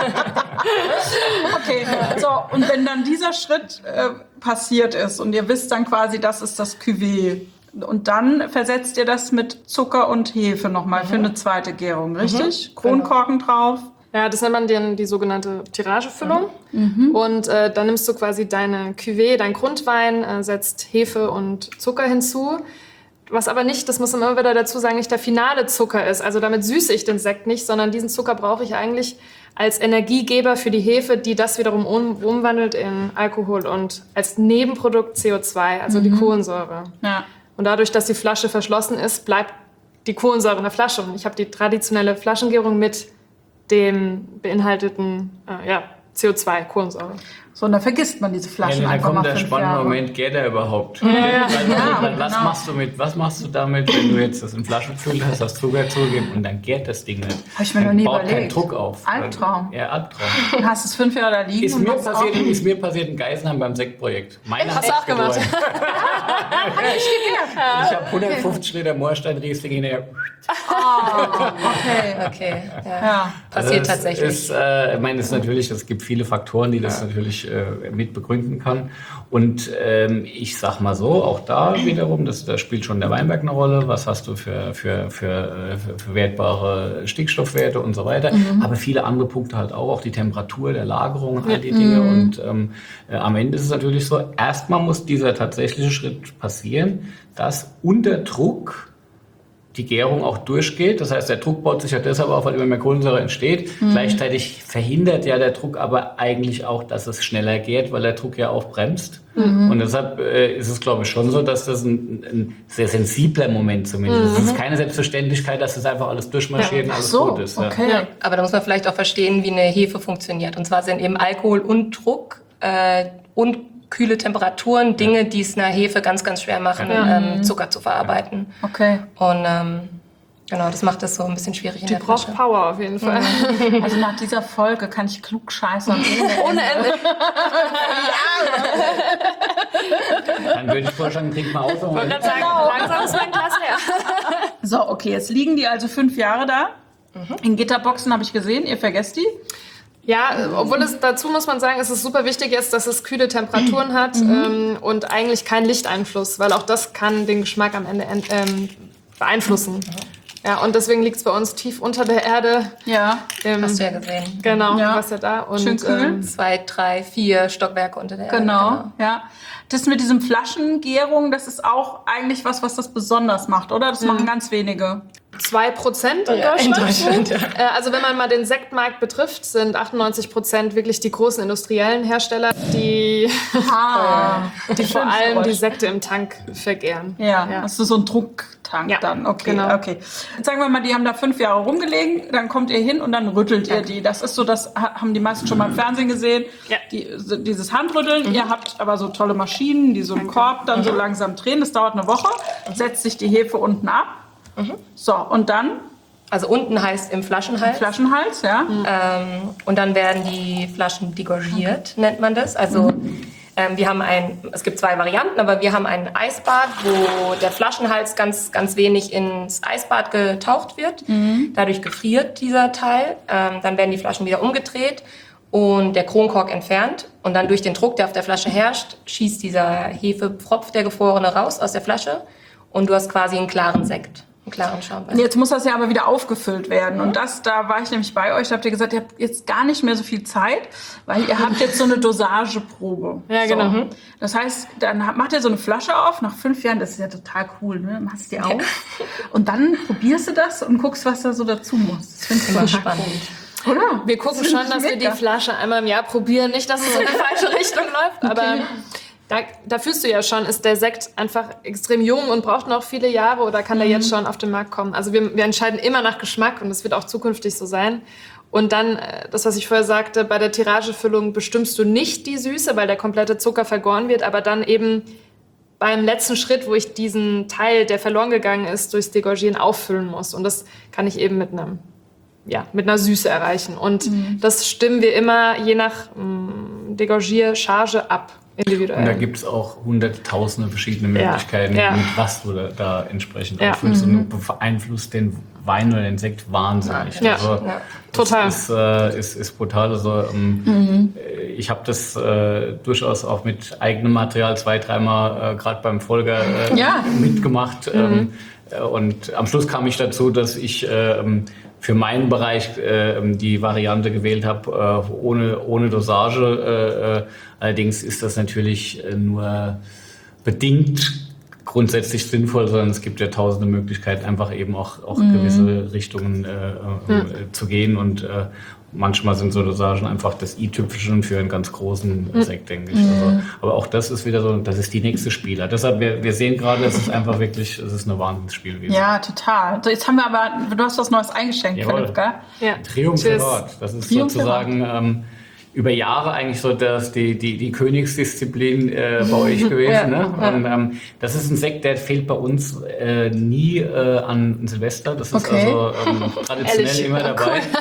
A: Okay, so, und wenn dann dieser Schritt passiert ist und ihr wisst dann quasi, das ist das Cuvée, und dann versetzt ihr das mit Zucker und Hefe nochmal für eine zweite Gärung, richtig? Kronkorken drauf.
B: Ja, das nennt man die sogenannte Tiragefüllung. Und dann nimmst du quasi deine Cuvée, dein Grundwein, setzt Hefe und Zucker hinzu. Was aber nicht, das muss man immer wieder dazu sagen, nicht der finale Zucker ist. Also damit süße ich den Sekt nicht, sondern diesen Zucker brauche ich eigentlich als Energiegeber für die Hefe, die das wiederum umwandelt in Alkohol und als Nebenprodukt CO2, also die Kohlensäure.
A: Ja.
B: Und dadurch, dass die Flasche verschlossen ist, bleibt die Kohlensäure in der Flasche. Und ich habe die traditionelle Flaschengärung mit dem beinhalteten CO2, Kohlensäure.
A: So, und dann vergisst man diese Flaschen
C: dann
A: einfach
C: kommt
A: mal
C: der
A: 5
C: spannende
A: Jahre.
C: Moment, geht der überhaupt? Was machst du damit, wenn du jetzt das in Flaschen gefüllt hast, das Zucker zugeben und dann gärt das Ding nicht?
A: Hab ich mir noch
C: Dann
A: nie
C: baut keinen
A: überlegt.
C: Druck auf.
A: Albtraum.
C: Ja, Albtraum.
A: Du hast es 5 Jahre da liegen.
C: Ist
A: und
C: mir,
A: machst
C: ist mir passiert in Geisenheim beim Sektprojekt. Meiner
B: Hast du auch gemacht?
C: Ich habe 150 Liter Moorstein-Riesling hinterher.
D: Okay, ja.
A: Ja.
D: Passiert
C: das
D: tatsächlich.
C: Ist, ich meine, es gibt viele Faktoren, die das natürlich mit begründen kann. Und ich sag mal so, auch da wiederum, da spielt schon der Weinberg eine Rolle. Was hast du für wertbare Stickstoffwerte und so weiter. Aber viele andere Punkte halt auch die Temperatur der Lagerung, all die Dinge. Und am Ende ist es natürlich so, erstmal muss dieser tatsächliche Schritt passieren, dass unter Druck die Gärung auch durchgeht. Das heißt, der Druck baut sich ja deshalb auf, weil immer mehr Kohlensäure entsteht. Gleichzeitig verhindert ja der Druck aber eigentlich auch, dass es schneller gärt, weil der Druck ja aufbremst. Und deshalb ist es, glaube ich, schon so, dass das ein sehr sensibler Moment zumindest ist. Es ist keine Selbstverständlichkeit, dass das einfach alles durchmarschiert und alles gut ist. Ja.
A: Okay.
D: Ja, aber da muss man vielleicht auch verstehen, wie eine Hefe funktioniert. Und zwar sind eben Alkohol und Druck und kühle Temperaturen Dinge, die es einer Hefe ganz, ganz schwer machen, Zucker zu verarbeiten.
A: Okay.
D: Und genau, das macht das so ein bisschen schwierig in
B: Die
D: der
B: braucht
D: Flasche.
B: Power auf jeden Fall.
A: Also nach dieser Folge kann ich klug scheißern.
B: Ohne Ende.
C: Dann würde ich vorschlagen, trink mal aus.
B: Ich wollte gerade sagen, langsam ist mein Glas leer.
A: So, okay, jetzt liegen die also 5 Jahre da. In Gitterboxen habe ich gesehen, ihr vergesst die.
B: Ja, obwohl dazu muss man sagen, es ist super wichtig jetzt, dass es kühle Temperaturen hat und eigentlich keinen Lichteinfluss, weil auch das kann den Geschmack am Ende beeinflussen. Ja, und deswegen liegt es bei uns tief unter der Erde.
A: Ja.
D: Hast du ja gesehen.
B: Genau,
A: Ja.
B: was ja da. Und,
A: Schön kühl.
D: 2, 3, 4 Stockwerke unter der Erde.
A: Genau, ja. Das mit diesem Flaschengärung, das ist auch eigentlich was das besonders macht, oder? Das machen ganz wenige.
B: 2% in Deutschland.
D: In Deutschland, ja.
B: Also wenn man mal den Sektmarkt betrifft, sind 98% wirklich die großen industriellen Hersteller, die vor allem die Sekte im Tank vergären.
A: Ja, hast du so einen Drucktank
B: Ja,
A: dann. Okay,
B: genau.
A: okay. Jetzt sagen wir mal, die haben da 5 Jahre rumgelegen, dann kommt ihr hin und dann rüttelt ihr die. Das ist so, das haben die meisten schon mal im Fernsehen gesehen.
B: Ja.
A: Dieses Handrütteln. Ihr habt aber so tolle Maschinen, die so einen Korb dann so langsam drehen. Das dauert eine Woche. Setzt sich die Hefe unten ab. So, und dann
D: Also unten heißt im Flaschenhals.
A: Flaschenhals, ja.
D: Und dann werden die Flaschen degorgiert, nennt man das. Also wir haben es gibt 2 Varianten, aber wir haben ein Eisbad, wo der Flaschenhals ganz, ganz wenig ins Eisbad getaucht wird. Dadurch gefriert dieser Teil. Dann werden die Flaschen wieder umgedreht und der Kronkork entfernt. Und dann durch den Druck, der auf der Flasche herrscht, schießt dieser Hefepfropf, der gefrorene, raus aus der Flasche. Und du hast quasi einen klaren Sekt. Einen klaren Schaumwein.
A: Jetzt muss das ja aber wieder aufgefüllt werden. Und da war ich nämlich bei euch, da habt ihr gesagt, ihr habt jetzt gar nicht mehr so viel Zeit, weil ihr habt jetzt so eine Dosageprobe.
B: Ja, genau.
A: So. Das heißt, dann macht ihr so eine Flasche auf, nach 5 Jahren, das ist ja total cool, ne? Machst die auf. Und dann probierst du das und guckst, was da so dazu muss. Das finde ich super spannend. Oder?
B: Wir gucken schon, dass wir die Flasche einmal im Jahr probieren. Nicht, dass es in die falsche Richtung läuft, aber da fühlst du ja schon, ist der Sekt einfach extrem jung und braucht noch viele Jahre oder kann der jetzt schon auf den Markt kommen. Also wir entscheiden immer nach Geschmack und das wird auch zukünftig so sein. Und dann, das, was ich vorher sagte, bei der Tiragefüllung bestimmst du nicht die Süße, weil der komplette Zucker vergoren wird, aber dann eben beim letzten Schritt, wo ich diesen Teil, der verloren gegangen ist, durchs Degorgieren auffüllen muss. Und das kann ich eben mit einer Süße erreichen. Und das stimmen wir immer je nach Degorgiercharge ab, individuell.
C: Und da gibt es auch hunderttausende verschiedene Möglichkeiten, mit was du da entsprechend auffüllst. Und du beeinflusst den Wein oder den Sekt wahnsinnig.
B: Ja.
C: Also,
B: Total.
C: Das ist brutal. Also, ich habe das durchaus auch mit eigenem Material 2-3 Mal gerade beim Volker mitgemacht. Und am Schluss kam ich dazu, dass ich für meinen Bereich die Variante gewählt habe, ohne Dosage. Allerdings ist das natürlich nur bedingt grundsätzlich sinnvoll, sondern es gibt ja tausende Möglichkeiten, einfach eben auch gewisse Richtungen zu gehen. Und manchmal sind so Dosagen einfach das i-Tüpfelchen für einen ganz großen Sekt, denke ich. Also, aber auch das ist wieder so, das ist die nächste Spieler. Deshalb, wir sehen gerade, es ist einfach wirklich, es ist eine Wahnsinnsspiel gewesen.
A: Ja, total. So, jetzt haben wir aber, du hast was Neues eingeschenkt, Philipp, gell?
B: Ja.
C: Triumvirat. Das ist sozusagen über Jahre eigentlich so die Königsdisziplin bei euch gewesen. Ne? Und das ist ein Sekt, der fehlt bei uns nie an Silvester. Das ist also traditionell
B: Ehrlich?
C: immer dabei.
B: Cool.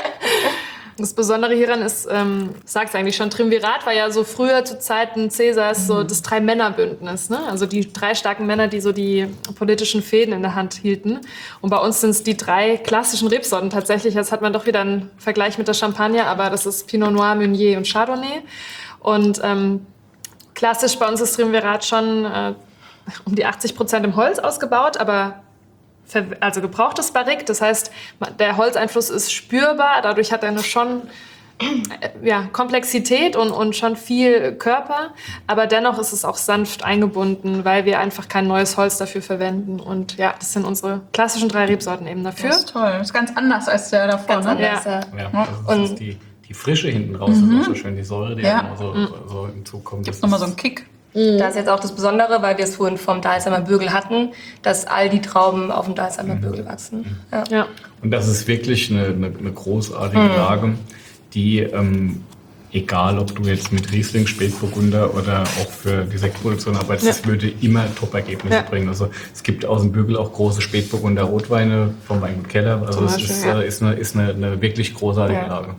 B: Das Besondere hieran ist, sag's eigentlich schon, Triumvirat war ja so früher zu Zeiten Cäsars so das Drei-Männer-Bündnis, ne? Also die 3 starken Männer, die so die politischen Fäden in der Hand hielten. Und bei uns sind es die 3 klassischen Rebsorten tatsächlich. Jetzt hat man doch wieder einen Vergleich mit der Champagner, aber das ist Pinot Noir, Meunier und Chardonnay. Und klassisch bei uns ist Triumvirat schon um die 80% im Holz ausgebaut, aber also gebrauchtes Barrique, das heißt, der Holzeinfluss ist spürbar, dadurch hat er schon Komplexität und schon viel Körper, aber dennoch ist es auch sanft eingebunden, weil wir einfach kein neues Holz dafür verwenden. Und ja, das sind unsere klassischen 3 Rebsorten eben dafür.
A: Das ist toll. Das ist ganz anders als der davor,
D: Ganz
A: ne?
D: anders,
C: Das ist die Frische hinten raus, ist auch so schön, die Säure, die so im Zug kommt.
A: Gibt's nochmal so einen Kick.
D: Da ist jetzt auch das Besondere, weil wir es vorhin vom Dalsheimer Bügel hatten, dass all die Trauben auf dem Dalsheimer Bügel wachsen. Ja.
C: Und das ist wirklich eine großartige Lage, die, egal ob du jetzt mit Riesling, Spätburgunder oder auch für die Sektproduktion arbeitest, das würde immer Top-Ergebnisse bringen. Also es gibt aus dem Bügel auch große Spätburgunder Rotweine vom Weingut Keller. Also es ist eine wirklich großartige Lage.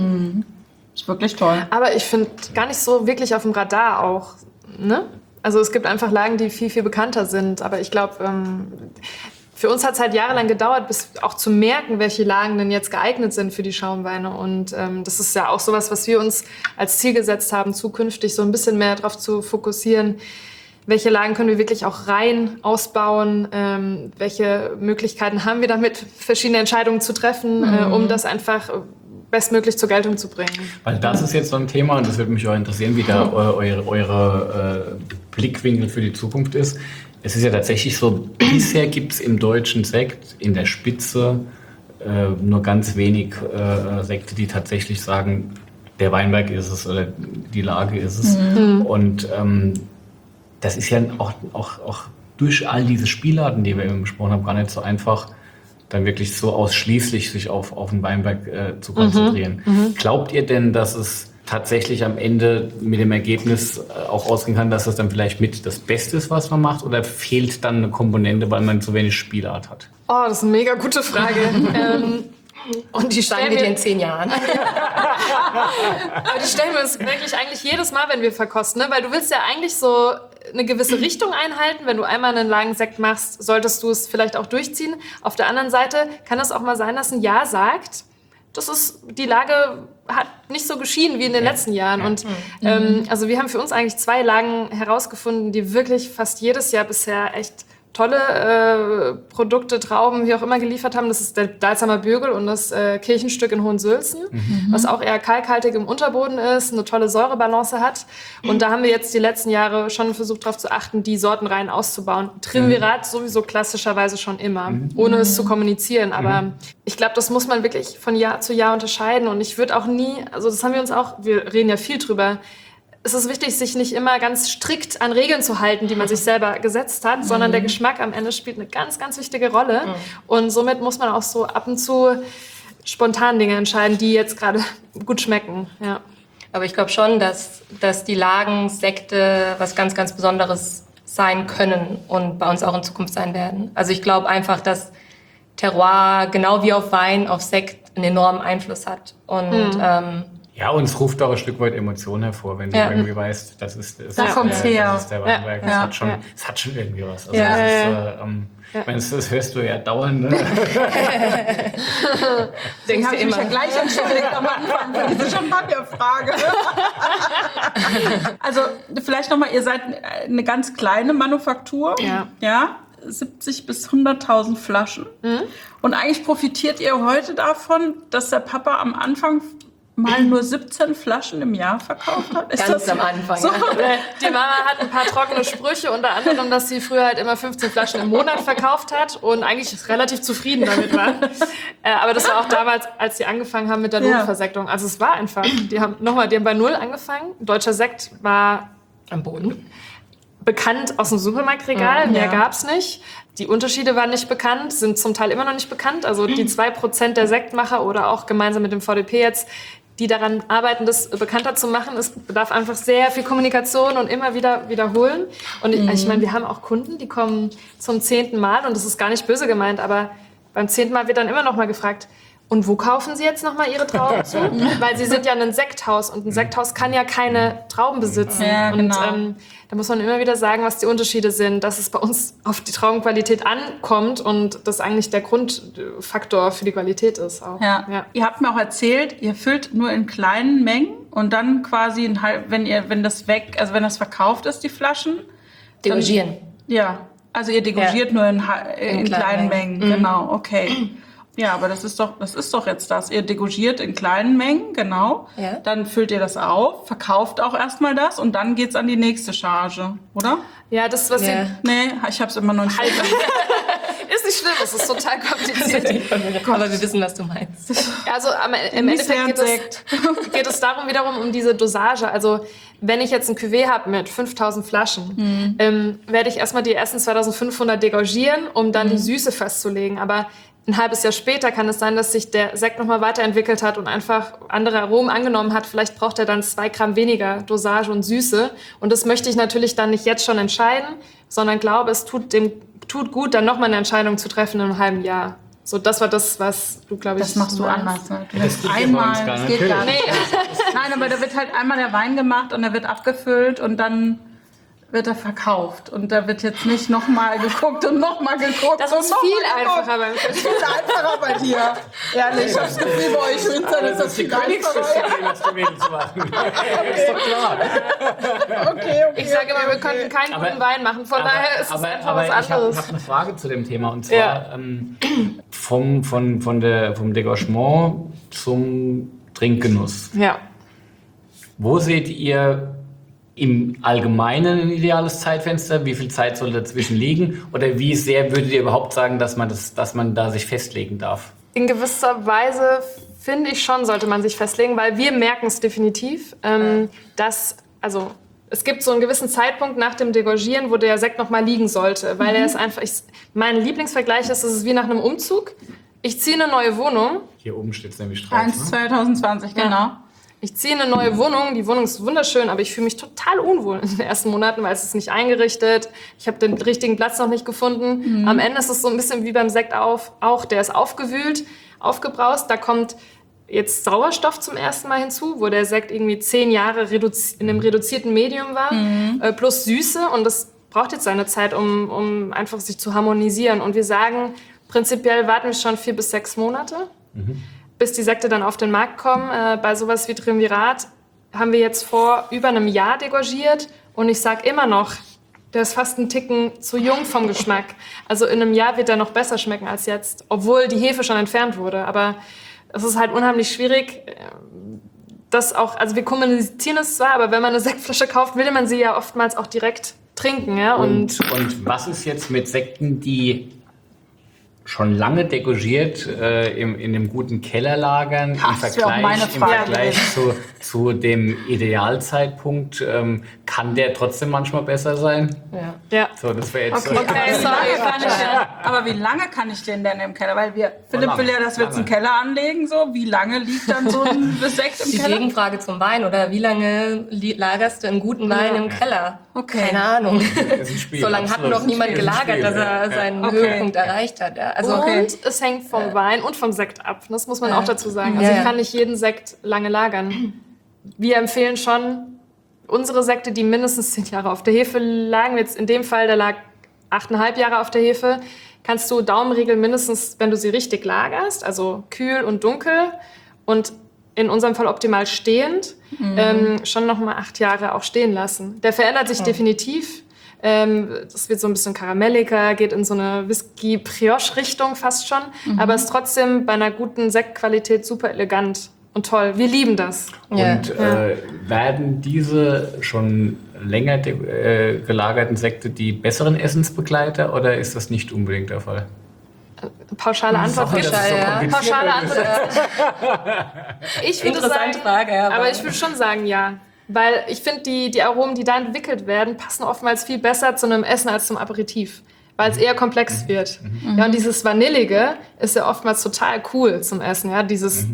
A: Ist wirklich toll.
B: Aber ich finde gar nicht so wirklich auf dem Radar auch. Ne? Also es gibt einfach Lagen, die viel, viel bekannter sind. Aber ich glaube, für uns hat es halt jahrelang gedauert, bis auch zu merken, welche Lagen denn jetzt geeignet sind für die Schaumweine. Und das ist ja auch sowas, was wir uns als Ziel gesetzt haben, zukünftig so ein bisschen mehr darauf zu fokussieren. Welche Lagen können wir wirklich auch rein ausbauen? Welche Möglichkeiten haben wir damit, verschiedene Entscheidungen zu treffen, um das einfach bestmöglich zur Geltung zu bringen.
C: Weil das ist jetzt so ein Thema und das würde mich auch interessieren, wie da eure Blickwinkel für die Zukunft ist. Es ist ja tatsächlich so, bisher gibt es im deutschen Sekt in der Spitze nur ganz wenig Sekte, die tatsächlich sagen, der Weinberg ist es oder die Lage ist es. Und das ist ja auch durch all diese Spielarten, die wir eben besprochen haben, gar nicht so einfach, dann wirklich so ausschließlich sich auf den Weinberg zu konzentrieren. Glaubt ihr denn, dass es tatsächlich am Ende mit dem Ergebnis auch ausgehen kann, dass das dann vielleicht mit das Beste ist, was man macht? Oder fehlt dann eine Komponente, weil man zu wenig Spielart hat?
B: Oh, das ist eine mega gute Frage. Und die
D: Sagen wir dir in 10 Jahren.
B: Aber die stellen wir uns wirklich eigentlich jedes Mal, wenn wir verkosten, ne? Weil du willst ja eigentlich so eine gewisse Richtung einhalten. Wenn du einmal einen Lagensekt machst, solltest du es vielleicht auch durchziehen. Auf der anderen Seite kann es auch mal sein, dass ein Jahr sagt, die Lage hat nicht so geschieden wie in den letzten Jahren. Und also wir haben für uns eigentlich 2 Lagen herausgefunden, die wirklich fast jedes Jahr bisher echt tolle Produkte, Trauben, wie auch immer geliefert haben. Das ist der Dalsheimer Bügel und das Kirchenstück in Hohensülzen, was auch eher kalkhaltig im Unterboden ist, eine tolle Säurebalance hat. Und da haben wir jetzt die letzten Jahre schon versucht, darauf zu achten, die Sortenreihen auszubauen. Triumvirat sowieso klassischerweise schon immer, ohne es zu kommunizieren. Aber ich glaube, das muss man wirklich von Jahr zu Jahr unterscheiden. Und ich würde auch nie, also das haben wir uns auch, wir reden ja viel drüber, es ist wichtig, sich nicht immer ganz strikt an Regeln zu halten, die man sich selber gesetzt hat, sondern der Geschmack am Ende spielt eine ganz, ganz wichtige Rolle. Und somit muss man auch so ab und zu spontan Dinge entscheiden, die jetzt gerade gut schmecken. Ja.
D: Aber ich glaube schon, dass die Lagensekte was ganz, ganz Besonderes sein können und bei uns auch in Zukunft sein werden. Also ich glaube einfach, dass Terroir genau wie auf Wein, auf Sekt einen enormen Einfluss hat. Und
C: ja, und es ruft auch ein Stück weit Emotionen hervor, wenn du irgendwie weißt, das ist der Weinberg. Das hat schon irgendwie was. Also das hörst du ja dauernd. Ne?
A: Deswegen habe ich mich ja gleich entschuldigt am Anfang für diese Champagnerfrage. Also vielleicht nochmal, ihr seid eine ganz kleine Manufaktur. Ja? 70 bis 100.000 Flaschen. Und eigentlich profitiert ihr heute davon, dass der Papa am Anfang mal nur 17 Flaschen im Jahr verkauft hat?
D: Ist ganz das am Anfang.
B: So? Ja. Die Mama hat ein paar trockene Sprüche, unter anderem, dass sie früher halt immer 15 Flaschen im Monat verkauft hat und eigentlich relativ zufrieden damit war. Aber das war auch damals, als sie angefangen haben mit der Lohnversektung. Also es war einfach, die haben bei Null angefangen. Deutscher Sekt war am Boden. Bekannt aus dem Supermarktregal, mehr gab's nicht. Die Unterschiede waren nicht bekannt, sind zum Teil immer noch nicht bekannt. Also die 2% der Sektmacher oder auch gemeinsam mit dem VDP jetzt, die daran arbeiten, das bekannter zu machen. Es bedarf einfach sehr viel Kommunikation und immer wieder wiederholen. Und ich meine, wir haben auch Kunden, die kommen zum 10. Mal und das ist gar nicht böse gemeint, aber beim 10. Mal wird dann immer noch mal gefragt, und wo kaufen Sie jetzt nochmal Ihre Trauben zu? Weil Sie sind ja ein Sekthaus und ein Sekthaus kann ja keine Trauben besitzen.
A: Ja, genau.
B: Und da muss man immer wieder sagen, was die Unterschiede sind, dass es bei uns auf die Traubenqualität ankommt und das eigentlich der Grundfaktor für die Qualität ist. Auch.
A: Ja. Ihr habt mir auch erzählt, ihr füllt nur in kleinen Mengen und dann quasi, wenn das verkauft ist, die Flaschen.
D: Degorgieren.
A: Also ihr degorgiert nur in kleinen Mengen. Genau, okay. Ja, aber das ist doch jetzt das. Ihr degorgiert in kleinen Mengen, genau. Ja. Dann füllt ihr das auf, verkauft auch erstmal das und dann geht's an die nächste Charge, oder?
B: Ja, das was
A: Nee, ich hab's immer noch nicht.
B: Ist nicht schlimm, es ist total kompliziert.
D: Aber wir wissen, was du meinst.
B: Also im Endeffekt geht es darum wiederum um diese Dosage. Also wenn ich jetzt ein Cuvée habe mit 5.000 Flaschen, werde ich erstmal die ersten 2.500 degorgieren, um dann die Süße festzulegen. Aber ein halbes Jahr später kann es sein, dass sich der Sekt nochmal weiterentwickelt hat und einfach andere Aromen angenommen hat. Vielleicht braucht er dann 2 Gramm weniger Dosage und Süße. Und das möchte ich natürlich dann nicht jetzt schon entscheiden, sondern glaube, es tut gut, dann nochmal eine Entscheidung zu treffen in einem halben Jahr. So, das war das, was du, glaube ich,
A: das machst du anders. Ne? Du
C: das
A: einmal, das geht gar nicht. Nein, aber da wird halt einmal der Wein gemacht und der wird abgefüllt und dann wird er verkauft. Und da wird jetzt nicht nochmal geguckt und nochmal geguckt.
B: Das ist viel einfacher beim
A: Fisch. Viel einfacher bei dir. Ehrlich, ich hab's Gefühl, bei euch Winzer ist das viel einfacher.
C: Das zu machen. Ist doch klar.
B: Okay. Ich sage immer, wir könnten keinen guten Wein machen. Von daher ist es einfach was anderes.
C: Ich habe eine Frage zu dem Thema. Und zwar vom Degorgement zum Trinkgenuss.
B: Ja.
C: Wo seht ihr im Allgemeinen ein ideales Zeitfenster? Wie viel Zeit soll dazwischen liegen? Oder wie sehr würdet ihr überhaupt sagen, dass man da sich festlegen darf?
B: In gewisser Weise finde ich schon, sollte man sich festlegen, weil wir merken es definitiv, dass, also es gibt so einen gewissen Zeitpunkt nach dem Degorgieren, wo der Sekt noch mal liegen sollte, weil er ist einfach, mein Lieblingsvergleich ist, es ist wie nach einem Umzug. Ich ziehe eine neue Wohnung.
C: Hier oben steht es nämlich drauf.
A: 2020, genau.
B: Ja. Ich ziehe in eine neue Wohnung, die Wohnung ist wunderschön, aber ich fühle mich total unwohl in den ersten Monaten, weil es ist nicht eingerichtet, ich habe den richtigen Platz noch nicht gefunden. Am Ende ist es so ein bisschen wie beim Sekt auch, der ist aufgewühlt, aufgebraust, da kommt jetzt Sauerstoff zum ersten Mal hinzu, wo der Sekt irgendwie 10 Jahre in einem reduzierten Medium war, plus Süße und das braucht jetzt seine Zeit, um einfach sich zu harmonisieren und wir sagen, prinzipiell warten wir schon 4 bis 6 Monate. Bis die Sekte dann auf den Markt kommen. Bei sowas wie Triumvirat haben wir jetzt vor über einem Jahr degorgiert und ich sage immer noch, der ist fast einen Ticken zu jung vom Geschmack. Also in einem Jahr wird er noch besser schmecken als jetzt, obwohl die Hefe schon entfernt wurde. Aber es ist halt unheimlich schwierig, das auch, also wir kommunizieren es zwar, aber wenn man eine Sektflasche kauft, will man sie ja oftmals auch direkt trinken. Ja?
C: Und was ist jetzt mit Sekten, die schon lange degorgiert in dem guten Kellerlagern im Vergleich zu dem Idealzeitpunkt. Kann der trotzdem manchmal besser sein?
B: Ja.
C: So, das wäre jetzt
B: Okay,
A: Aber wie lange kann ich den denn im Keller? Weil Philipp will ja, dass wir jetzt einen Keller anlegen. So. Wie lange liegt dann so ein Sekt im
D: Die
A: Keller?
D: Gegenfrage zum Wein, oder wie lange lagerst du einen guten Wein im Keller?
A: Okay.
D: Keine Ahnung.
C: Das ist ein Spiel,
D: So lange hat noch niemand gelagert, dass er seinen Höhepunkt erreicht hat. Ja. Also,
B: Und es hängt vom Wein und vom Sekt ab. Das muss man auch dazu sagen. Also ich kann nicht jeden Sekt lange lagern. Wir empfehlen schon unsere Sekte, die mindestens 10 Jahre auf der Hefe lagen. Jetzt in dem Fall, der lag 8,5 Jahre auf der Hefe. Kannst du Daumenregel mindestens, wenn du sie richtig lagerst, also kühl und dunkel und in unserem Fall optimal stehend, schon noch mal 8 Jahre auch stehen lassen. Der verändert sich definitiv. Das wird so ein bisschen karamelliger, geht in so eine Whisky-Brioche-Richtung fast schon, aber ist trotzdem bei einer guten Sektqualität super elegant und toll. Wir lieben das.
C: Und werden diese schon länger gelagerten Sekte die besseren Essensbegleiter oder ist das nicht unbedingt der Fall?
B: Pauschale Antwort. Pauschale Antwort. Ich würde sagen,
D: Frage,
B: aber ich würde schon sagen, ja. Weil ich finde, die Aromen, die da entwickelt werden, passen oftmals viel besser zu einem Essen als zum Aperitif. Weil es eher komplex wird. Ja, und dieses Vanillige ist ja oftmals total cool zum Essen. Ja, dieses...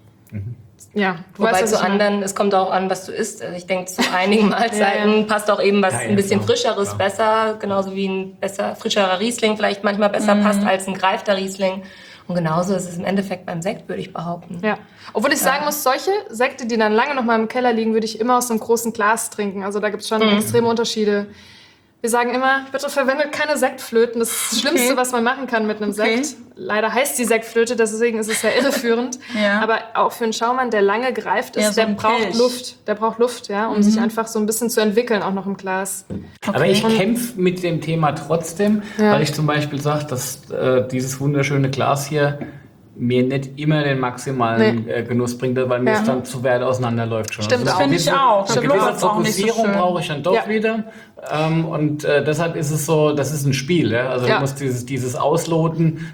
B: Ja, du
D: wobei
B: weißt, was
D: zu
B: ich meine.
D: anderen, es kommt auch an, was du isst. Also ich denke, zu einigen Mahlzeiten passt auch eben was ein bisschen Frischeres besser. Genauso wie ein besser frischerer Riesling vielleicht manchmal besser passt als ein gereifter Riesling. Und genauso ist es im Endeffekt beim Sekt, würde ich behaupten.
B: Ja. Obwohl ich sagen muss, solche Sekte, die dann lange noch mal im Keller liegen, würde ich immer aus einem großen Glas trinken. Also da gibt es schon extreme Unterschiede. Wir sagen immer, bitte verwendet keine Sektflöten. Das ist das Schlimmste, was man machen kann mit einem Sekt. Leider heißt die Sektflöte, deswegen ist es ja irreführend. Aber auch für einen Schaumann, der lange gereift ist,
A: so
B: der braucht Luft. Der braucht Luft, ja, um sich einfach so ein bisschen zu entwickeln, auch noch im Glas.
C: Aber ich kämpfe mit dem Thema trotzdem, weil ich zum Beispiel sage, dass dieses wunderschöne Glas hier mir nicht immer den maximalen Genuss bringt, weil mir es dann zu weit auseinanderläuft schon.
B: Stimmt,
C: also
A: finde ich auch.
C: Eine gewisse Fokussierung
A: so
C: brauche ich dann doch wieder. Und deshalb ist es so, das ist ein Spiel. Ja? Also du musst dieses Ausloten,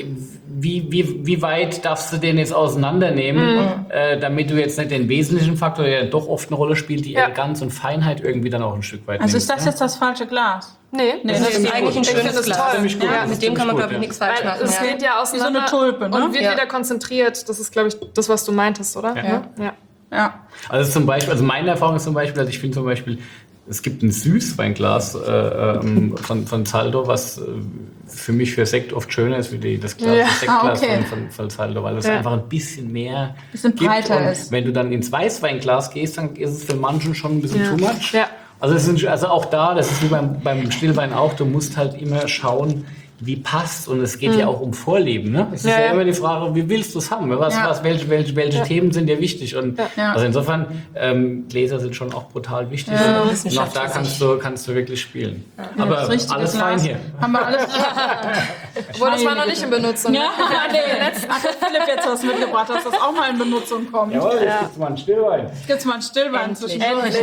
C: wie weit darfst du den jetzt auseinandernehmen, damit du jetzt nicht den wesentlichen Faktor, der doch oft eine Rolle spielt, die Eleganz und Feinheit irgendwie dann auch ein Stück weit
A: Also
C: nimmst,
A: ist das jetzt das falsche Glas?
B: Nee,
D: Das ist eigentlich ein schönes Glas.
C: Ziemlich gut.
D: Ja, mit dem kann man, glaube ich, nichts falsch machen.
B: Es geht ja
A: Wie so
B: auseinander
A: eine Tulpe, ne?
B: und wird wieder konzentriert. Das ist, glaube ich, das, was du meintest, oder? Ja.
C: Also zum Beispiel, also meine Erfahrung ist zum Beispiel, also ich finde zum Beispiel, es gibt ein Süßweinglas von Zaldo, was für mich für Sekt oft schöner ist wie das Sektglas von Zaldo, weil es einfach ein bisschen mehr
A: breiter ist.
C: Wenn du dann ins Weißweinglas gehst, dann ist es für manchen schon ein bisschen too much.
B: Ja.
C: Also auch da, das ist wie beim Stillwein auch, du musst halt immer schauen, wie passt. Und es geht ja auch um Vorlieben. Ne? Es ist ja immer die Frage, wie willst du es haben? Welche Themen sind dir wichtig? Und also insofern, Gläser sind schon auch brutal wichtig. Und auch da kannst du wirklich spielen. Aber alles fein hier.
A: Haben wir alles.
B: Obwohl, das war noch nicht in Benutzung.
A: Ja, Hat Philipp jetzt was mitgebracht, dass das auch mal in Benutzung kommt.
C: Jawohl, jetzt gibt's mal einen Stillwein.
A: Jetzt mal einen Stillwein zwischendurch.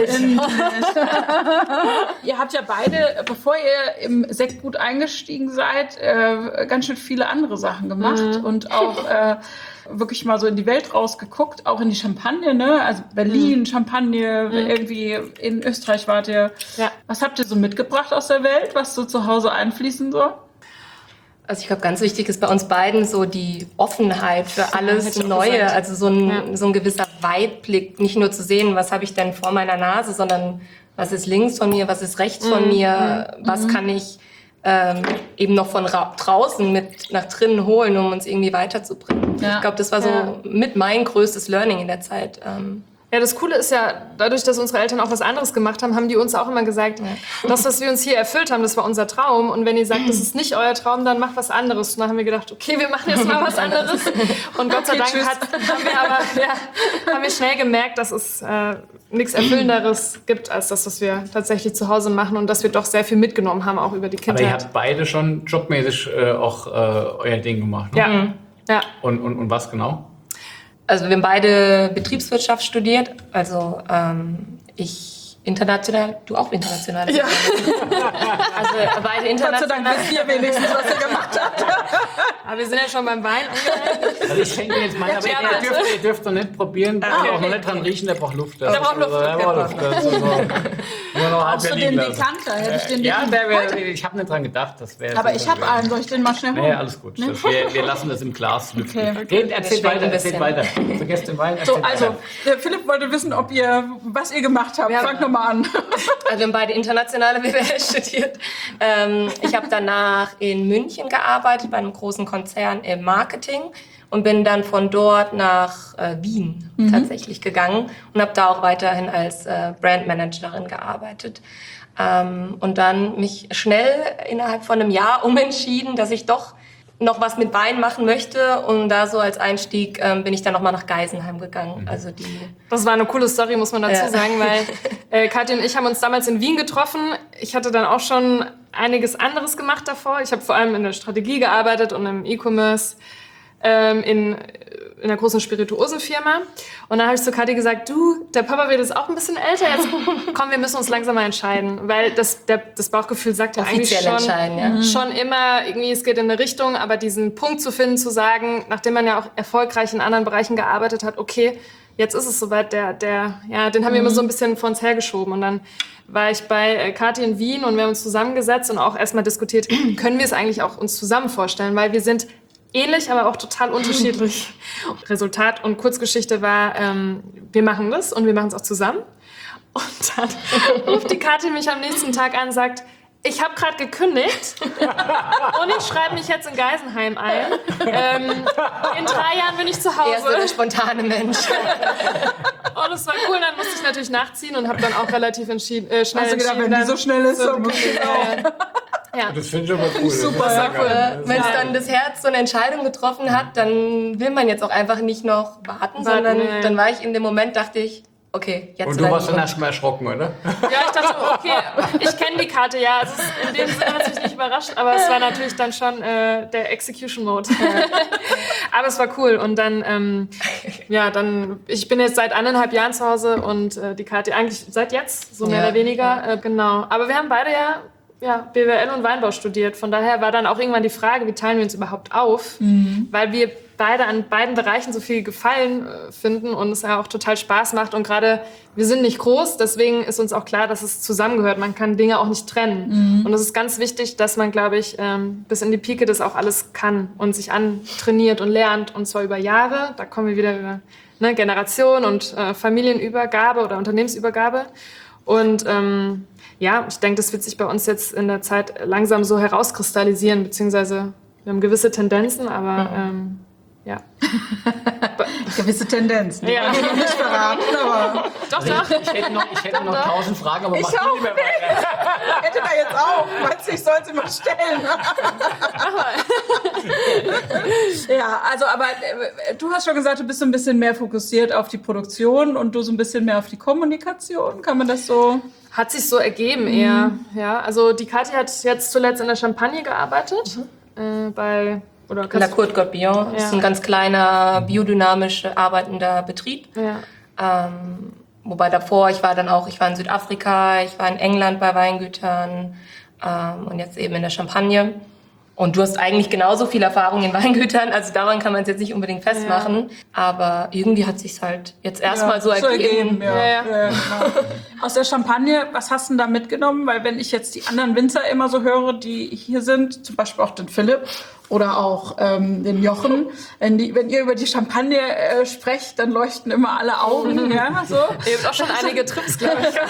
A: Ihr habt ja beide, bevor ihr im Sektgut eingestiegen seid, ganz schön viele andere Sachen gemacht und auch wirklich mal so in die Welt rausgeguckt, auch in die Champagne, ne? Also Berlin, Champagne, irgendwie in Österreich wart ihr.
B: Ja.
A: Was habt ihr so mitgebracht aus der Welt, was so zu Hause einfließen soll?
D: Also ich glaube, ganz wichtig ist bei uns beiden so die Offenheit für alles Neue. Also so ein gewisser Weitblick, nicht nur zu sehen, was habe ich denn vor meiner Nase, sondern was ist links von mir, was ist rechts von mir, was kann ich eben noch von draußen mit nach drinnen holen, um uns irgendwie weiterzubringen. Ja. Ich glaube, das war so mit mein größtes Learning in der Zeit.
B: Ja, das Coole ist ja, dadurch, dass unsere Eltern auch was anderes gemacht haben, haben die uns auch immer gesagt, das, was wir uns hier erfüllt haben, das war unser Traum. Und wenn ihr sagt, das ist nicht euer Traum, dann macht was anderes. Und dann haben wir gedacht, okay, wir machen jetzt mal was anderes. Und Gott sei Dank haben wir schnell gemerkt, dass es nichts Erfüllenderes gibt, als das, was wir tatsächlich zu Hause machen. Und dass wir doch sehr viel mitgenommen haben, auch über die Kindheit.
C: Aber ihr habt beide schon jobmäßig auch euer Ding gemacht, ne?
B: Ja. Ja.
C: Und was genau?
D: Also wir haben beide Betriebswirtschaft studiert, also ich international, du auch international.
A: Ja.
D: Also beide international.
A: Gott sei Dank wisst ihr wenigstens, was ihr gemacht habt.
B: Aber wir sind ja schon beim Wein angelangt.
C: Also ich schenke jetzt mal, aber ihr dürft noch nicht probieren, der braucht noch nicht dran riechen, der braucht Luft.
B: Der braucht Luft.
C: Nur noch halb
A: Brauchst du den Dekanter? Hätte ich den
C: Ja,
A: Dekanter?
C: ich habe nicht dran gedacht. Das wäre.
A: Aber ich habe einen. Soll ich den mal schnell holen?
C: Nee, alles gut. Wir lassen das im Glas lüften.
A: Okay.
C: Geht, erzählt weiter. Vergesst den Wein.
A: So,
C: erzählt
A: also,
C: weiter.
A: der Philipp wollte wissen, was ihr gemacht habt. Fang doch mal an.
D: Also wir haben beide internationale BWL studiert. Ich habe danach in München gearbeitet, bei einem großen Konzern im Marketing und bin dann von dort nach Wien tatsächlich gegangen und habe da auch weiterhin als Brandmanagerin gearbeitet. Und dann mich schnell innerhalb von einem Jahr umentschieden, dass ich doch noch was mit Wein machen möchte. Und da so als Einstieg bin ich dann nochmal nach Geisenheim gegangen. Also
B: das war eine coole Story, muss man dazu sagen, weil Kathi und ich haben uns damals in Wien getroffen. Ich hatte dann auch schon einiges anderes gemacht davor. Ich habe vor allem in der Strategie gearbeitet und im E-Commerce in einer großen Spirituosenfirma. Und dann habe ich zu Kathi gesagt, du, der Papa wird jetzt auch ein bisschen älter, jetzt komm, wir müssen uns langsam mal entscheiden. Weil das Bauchgefühl sagt ja eigentlich schon immer, irgendwie es geht in eine Richtung, aber diesen Punkt zu finden, zu sagen, nachdem man ja auch erfolgreich in anderen Bereichen gearbeitet hat, okay, jetzt ist es soweit, den haben wir immer so ein bisschen vor uns hergeschoben. Und dann war ich bei Kathi in Wien und wir haben uns zusammengesetzt und auch erstmal diskutiert, können wir es eigentlich auch uns zusammen vorstellen, weil wir sind ähnlich, aber auch total unterschiedlich. Resultat und Kurzgeschichte war, wir machen das und wir machen es auch zusammen. Und dann ruft die Kathi mich am nächsten Tag an und sagt, ich habe gerade gekündigt und ich schreibe mich jetzt in Geisenheim ein. In 3 Jahren bin ich zu Hause.
D: Er ist so der spontane Mensch.
B: Und es war cool, dann musste ich natürlich nachziehen und habe dann auch relativ schnell entschieden.
A: Hast du gedacht, wenn die so schnell ist, dann muss ich auch.
B: Ja.
C: Das finde ich aber cool.
A: Super,
C: das
A: ja,
C: cool.
D: Wenn es dann das Herz so eine Entscheidung getroffen hat, dann will man jetzt auch einfach nicht noch warten, sondern dann war ich in dem Moment, dachte ich, okay, jetzt.
C: Und du warst dann erst mal erschrocken, oder?
B: Ja, ich dachte, okay, ich kenne die Karte, ja. Also in dem Sinne hat es mich nicht überrascht, aber es war natürlich dann schon der Execution-Mode. Aber es war cool. Und dann, ich bin jetzt seit 1,5 Jahren zu Hause und die Karte eigentlich seit jetzt, so mehr oder weniger. Genau. Aber wir haben beide BWL und Weinbau studiert. Von daher war dann auch irgendwann die Frage, wie teilen wir uns überhaupt auf? Weil wir beide an beiden Bereichen so viel Gefallen finden und es ja auch total Spaß macht. Und gerade, wir sind nicht groß, deswegen ist uns auch klar, dass es zusammengehört. Man kann Dinge auch nicht trennen. Und es ist ganz wichtig, dass man, glaube ich, bis in die Pike das auch alles kann und sich antrainiert und lernt. Und zwar über Jahre. Da kommen wir wieder über Generation und Familienübergabe oder Unternehmensübergabe. Und ich denke, das wird sich bei uns jetzt in der Zeit langsam so herauskristallisieren, beziehungsweise wir haben gewisse Tendenzen, aber
A: Gewisse Tendenzen.
B: Ja.
A: Ich noch nicht verraten, aber
B: Doch.
C: Ich hätte noch 1000 Fragen, aber mach du lieber weiter.
A: hätte da jetzt auch. Meinst du, ich soll sie mal stellen? Ja, also aber du hast schon gesagt, du bist so ein bisschen mehr fokussiert auf die Produktion und du so ein bisschen mehr auf die Kommunikation. Kann man das so?
B: Hat sich so ergeben eher. Ja, also die Kathi hat jetzt zuletzt in der Champagne gearbeitet.
D: La Cour Gotbillon ist ein ganz kleiner, biodynamisch arbeitender Betrieb. Ja. Wobei davor, ich war in Südafrika, ich war in England bei Weingütern und jetzt eben in der Champagne. Und du hast eigentlich genauso viel Erfahrung in Weingütern, also daran kann man es jetzt nicht unbedingt festmachen. Ja. Aber irgendwie hat sich's halt jetzt erstmal so ergeben.
A: Ja, genau. Aus der Champagne, was hast du denn da mitgenommen? Weil wenn ich jetzt die anderen Winzer immer so höre, die hier sind, zum Beispiel auch den Philipp oder auch den Jochen, wenn ihr über die Champagne sprecht, dann leuchten immer alle Augen. Ja, so.
B: Ihr habt auch schon einige Trips, glaube ich.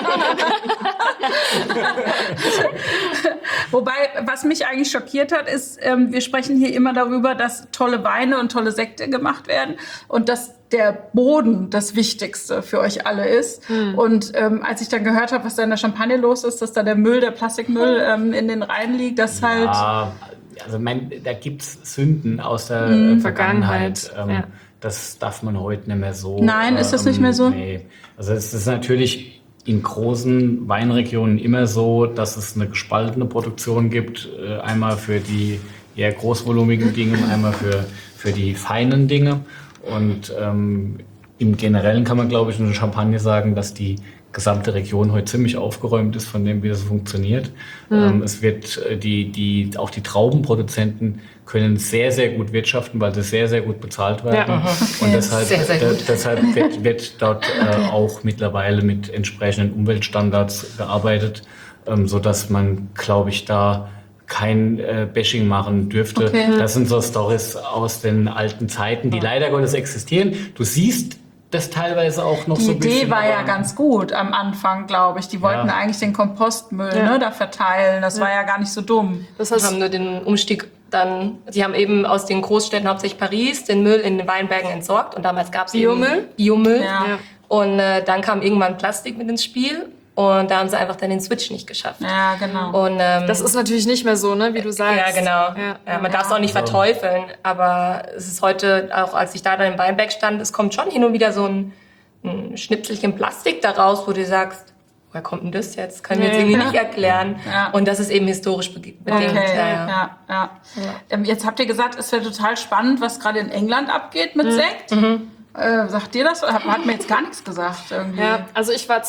A: Wobei, was mich eigentlich schockiert hat, ist, wir sprechen hier immer darüber, dass tolle Weine und tolle Sekte gemacht werden und dass der Boden das Wichtigste für euch alle ist. Und als ich dann gehört habe, was da in der Champagne los ist, dass da der Plastikmüll in den Rhein liegt, das halt...
C: Also da gibt's Sünden aus der Vergangenheit. Das darf man heute nicht mehr so.
A: Nein, ist das nicht mehr so?
C: Nee. Also es ist natürlich in großen Weinregionen immer so, dass es eine gespaltene Produktion gibt. Einmal für die eher großvolumigen Dinge und einmal für die feinen Dinge. Und im Generellen kann man, glaube ich, in der Champagne sagen, dass die gesamte Region heute ziemlich aufgeräumt ist von dem, wie das funktioniert. Es wird auch die Traubenproduzenten können sehr, sehr gut wirtschaften, weil sie sehr, sehr gut bezahlt werden.
B: Ja.
C: Und deshalb,
D: Sehr, sehr gut.
C: deshalb wird dort auch mittlerweile mit entsprechenden Umweltstandards gearbeitet, sodass man, glaube ich, da kein Bashing machen dürfte.
A: Okay.
C: Das sind so Storys aus den alten Zeiten, die leider Gottes existieren. Du siehst das teilweise auch noch
A: Die
C: so ein bisschen.
A: Idee war ja
C: aber-
A: ganz gut am Anfang, glaube ich. Die wollten
C: Ja.
A: eigentlich den Kompostmüll
B: Ja.
A: da verteilen. Das war ja gar nicht so dumm.
B: Das
D: Wir
B: heißt,
D: haben nur den Umstieg dann, sie haben eben aus den Großstädten, hauptsächlich Paris, den Müll in den Weinbergen entsorgt und damals gab es
B: Biomüll?
D: Biomüll.
A: Ja.
B: Ja.
D: Und dann kam irgendwann Plastik mit ins Spiel und da haben sie einfach dann den Switch nicht geschafft.
A: Ja, genau.
D: Und
B: das ist natürlich nicht mehr so, ne, wie du sagst.
D: ja, genau. Ja, man darf es auch nicht verteufeln, aber es ist heute, auch als ich da dann im Weinberg stand, es kommt schon hin und wieder so ein Schnipselchen Plastik da raus, wo du sagst, woher kommt denn das jetzt? Kann ich mir jetzt irgendwie nicht erklären.
A: Ja.
D: Und das ist eben historisch bedingt.
A: Okay,
D: Ja.
A: ja. Jetzt habt ihr gesagt, es wäre total spannend, was gerade in England abgeht mit Sekt. Sagt ihr das? Hat mir jetzt gar nichts gesagt irgendwie.
B: Ja, also ich war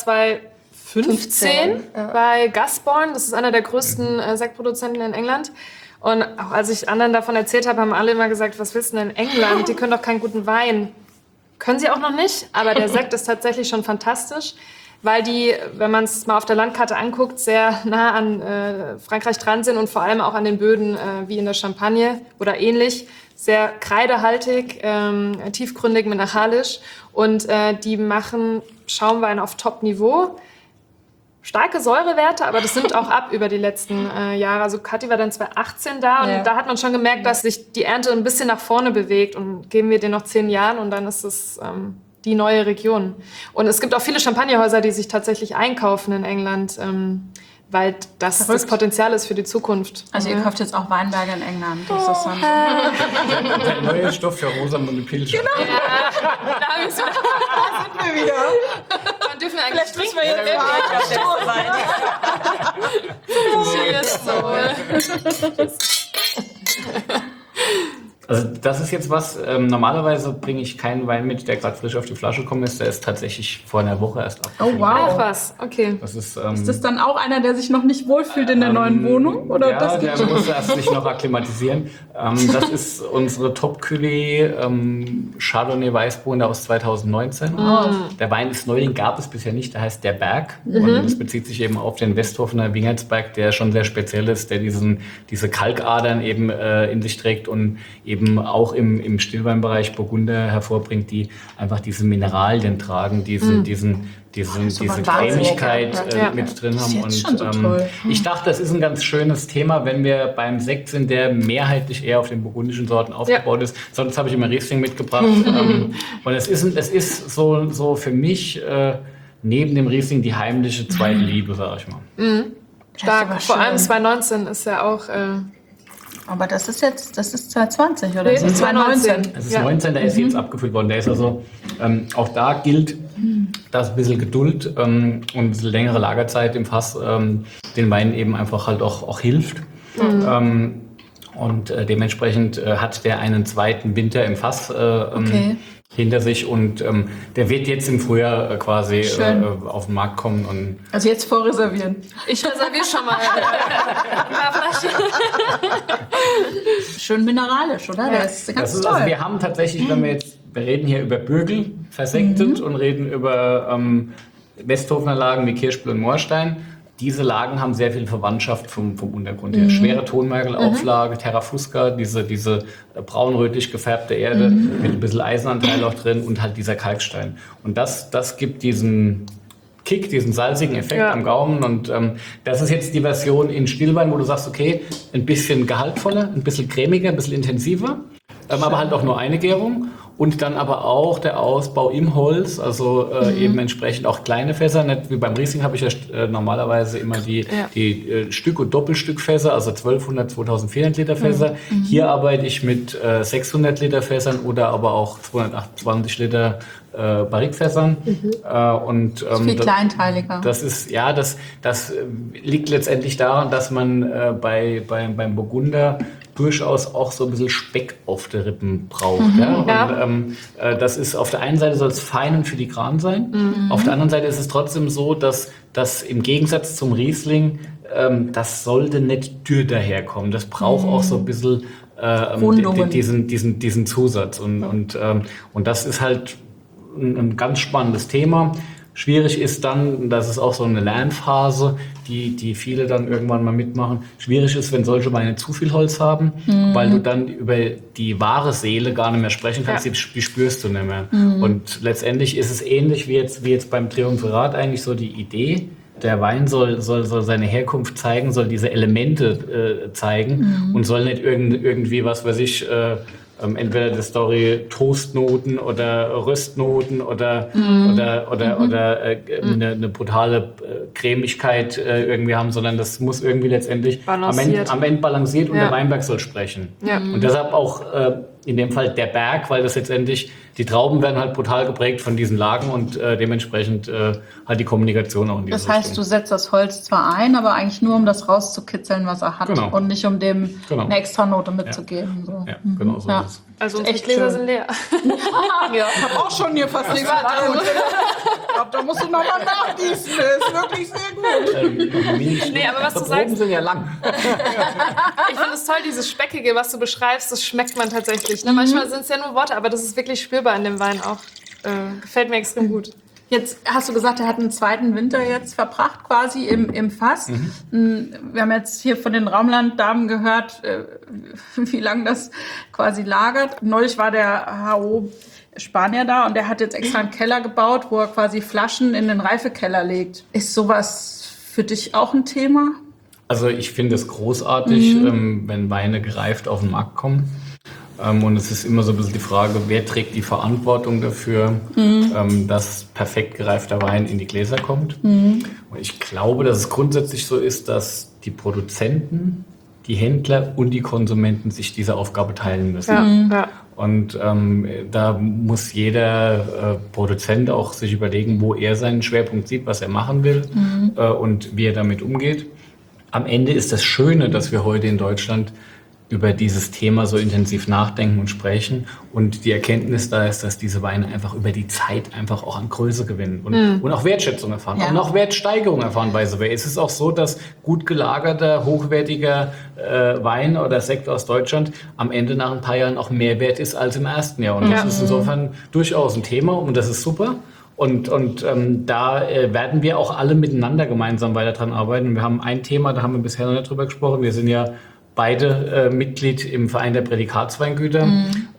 B: 2015 bei Gusborne, das ist einer der größten Sektproduzenten in England. Und auch als ich anderen davon erzählt habe, haben alle immer gesagt, was willst du denn in England? Die können doch keinen guten Wein. Können sie auch noch nicht, aber der Sekt ist tatsächlich schon fantastisch, weil die, wenn man es mal auf der Landkarte anguckt, sehr nah an Frankreich dran sind und vor allem auch an den Böden wie in der Champagne oder ähnlich. Sehr kreidehaltig, tiefgründig, mineralisch und die machen Schaumwein auf Top-Niveau. Starke Säurewerte, aber das nimmt auch ab über die letzten Jahre. Also Kathi war dann 2018 da und da hat man schon gemerkt, dass sich die Ernte ein bisschen nach vorne bewegt und geben wir den noch 10 Jahren und dann ist es die neue Region. Und es gibt auch viele Champagnerhäuser, die sich tatsächlich einkaufen in England, weil das Potenzial ist für die Zukunft.
A: Also ihr kauft jetzt auch Weinberge in England. Das ist dann
C: Der neue Stoff für Rosamunde Pilcher.
B: Da haben wir's wieder.
A: wir wieder.
B: Dann dürfen wir eigentlich
A: Vielleicht müssen wir jetzt mal
C: Also das ist jetzt was, normalerweise bringe ich keinen Wein mit, der gerade frisch auf die Flasche gekommen ist. Der ist tatsächlich vor einer Woche erst abgefüllt.
A: Oh wow.
B: Ach was, okay.
C: Das ist,
A: Ist das dann auch einer, der sich noch nicht wohlfühlt in der neuen Wohnung? Oder
C: ja,
A: das
C: der muss erst sich noch akklimatisieren. Das ist unsere Top-Cuvée Chardonnay Weißburgunder aus 2019. Der Wein ist neu, den gab es bisher nicht, der heißt Der Berg. Und das bezieht sich eben auf den Westhofener Wingertsberg, der schon sehr speziell ist, der diese Kalkadern eben in sich trägt und eben auch im Stillweinbereich Burgunder hervorbringt, die einfach diese Mineralien tragen, diese Cremigkeit mit drin haben.
A: jetzt schon so toll.
C: Ich dachte, das ist ein ganz schönes Thema, wenn wir beim Sekt sind, der mehrheitlich eher auf den burgundischen Sorten aufgebaut ist. Sonst habe ich immer Riesling mitgebracht. Und es ist so für mich neben dem Riesling die heimliche zweite Liebe, sage ich mal.
B: Stark.
A: aber
B: Vor allem
A: schön.
B: 2019 ist ja auch...
A: Aber das ist 2020 oder
B: Nee,
A: so?
B: 2019.
C: Das ist
B: Ja.
C: 19, der ist jetzt abgefüllt worden. Der ist also, auch da gilt, dass ein bisschen Geduld und ein bisschen längere Lagerzeit im Fass den Wein eben einfach halt auch hilft. Und dementsprechend hat der einen zweiten Winter im Fass hinter sich und der wird jetzt im Frühjahr quasi auf den Markt kommen. Und
A: Also jetzt vorreservieren.
B: Ich reserviere schon mal ein paar Flaschen.
A: Schön mineralisch, oder? Das ist ganz
C: das ist,
A: toll.
C: also wir haben tatsächlich, wenn wir reden hier über Bürgel versektet und reden über Westhofener Lagen wie Kirschbühl und Moorstein. Diese Lagen haben sehr viel Verwandtschaft vom Untergrund her. Schwere Tonmergelauflage, Terrafusca, diese braunrötlich gefärbte Erde mit ein bisschen Eisenanteil auch drin und halt dieser Kalkstein. Und das gibt diesen Kick, diesen salzigen Effekt am Gaumen. Und das ist jetzt die Version in Stillwein, wo du sagst, okay, ein bisschen gehaltvoller, ein bisschen cremiger, ein bisschen intensiver, aber halt auch nur eine Gärung. Und dann aber auch der Ausbau im Holz, also eben entsprechend auch kleine Fässer. Nicht wie beim Riesling habe ich ja normalerweise immer die Stück- und Doppelstückfässer, also 1200, 2400 Liter Fässer. Hier arbeite ich mit 600 Liter Fässern oder aber auch 228 Liter Barrikfässern. Und
A: viel kleinteiliger.
C: das ist, ja, das liegt letztendlich daran, dass man beim Burgunder durchaus auch so ein bisschen Speck auf der Rippen braucht. Ja? Und das ist auf der einen Seite soll es fein und filigran sein, auf der anderen Seite ist es trotzdem so, dass das im Gegensatz zum Riesling, das sollte nicht dürr daherkommen. Das braucht auch so ein bisschen
A: Rundungen.
C: diesen Zusatz. Und das ist halt ein ganz spannendes Thema. Schwierig ist dann, das ist auch so eine Lernphase, die viele dann irgendwann mal mitmachen. Schwierig ist, wenn solche Weine zu viel Holz haben, weil du dann über die wahre Seele gar nicht mehr sprechen kannst, die spürst du nicht mehr. Und letztendlich ist es ähnlich wie jetzt beim Triumvirat eigentlich so die Idee. Der Wein soll seine Herkunft zeigen, soll diese Elemente zeigen und soll nicht irgendwie, was weiß ich, entweder die Story Toastnoten oder Röstnoten oder eine brutale Cremigkeit irgendwie haben, sondern das muss irgendwie letztendlich am Ende balanciert und der Weinberg soll sprechen. Ja. Und deshalb auch in dem Fall der Berg, weil das letztendlich, die Trauben werden halt brutal geprägt von diesen Lagen und dementsprechend halt die Kommunikation auch in diese
A: Das heißt,
C: Richtung.
A: du setzt das Holz zwar ein, aber eigentlich nur, um das rauszukitzeln, was er hat und nicht um dem eine Extranote mitzugeben. So.
C: Ja, genau so ist es.
B: Also unsere Gläser sind leer.
A: Ja, ich habe auch schon hier fast nichts getan. Ich glaube, da musst du nochmal nachgießen. Das ist wirklich sehr gut.
B: Nee, aber was du
C: Proben
B: sagst,
C: sind ja lang.
B: ich finde es toll, dieses Speckige, was du beschreibst, das schmeckt man tatsächlich. Ne? Manchmal sind es ja nur Worte, aber das ist wirklich spürbar in dem Wein auch. Gefällt mir extrem gut.
A: Jetzt hast du gesagt, er hat einen zweiten Winter jetzt verbracht, quasi im Fass. Wir haben jetzt hier von den Raumlanddamen gehört, wie lange das quasi lagert. Neulich war der HO Spanier da und der hat jetzt extra einen Keller gebaut, wo er quasi Flaschen in den Reifekeller legt. Ist sowas für dich auch ein Thema?
C: Also ich finde es großartig, wenn Weine gereift auf den Markt kommen. Und es ist immer so ein bisschen die Frage, wer trägt die Verantwortung dafür, dass perfekt gereifter Wein in die Gläser kommt. Und ich glaube, dass es grundsätzlich so ist, dass die Produzenten, die Händler und die Konsumenten sich diese Aufgabe teilen müssen. Ja. Und da muss jeder Produzent auch sich überlegen, wo er seinen Schwerpunkt sieht, was er machen will und wie er damit umgeht. Am Ende ist das Schöne, dass wir heute in Deutschland über dieses Thema so intensiv nachdenken und sprechen und die Erkenntnis da ist, dass diese Weine einfach über die Zeit einfach auch an Größe gewinnen und auch Wertschätzung erfahren und auch Wertsteigerung erfahren. By the way, es ist auch so, dass gut gelagerter, hochwertiger Wein oder Sekt aus Deutschland am Ende nach ein paar Jahren auch mehr wert ist als im ersten Jahr und das ist insofern durchaus ein Thema und das ist super. Und da werden wir auch alle miteinander gemeinsam weiter dran arbeiten. Und wir haben ein Thema, da haben wir bisher noch nicht drüber gesprochen. Wir sind ja beide Mitglied im Verein der Prädikatsweingüter.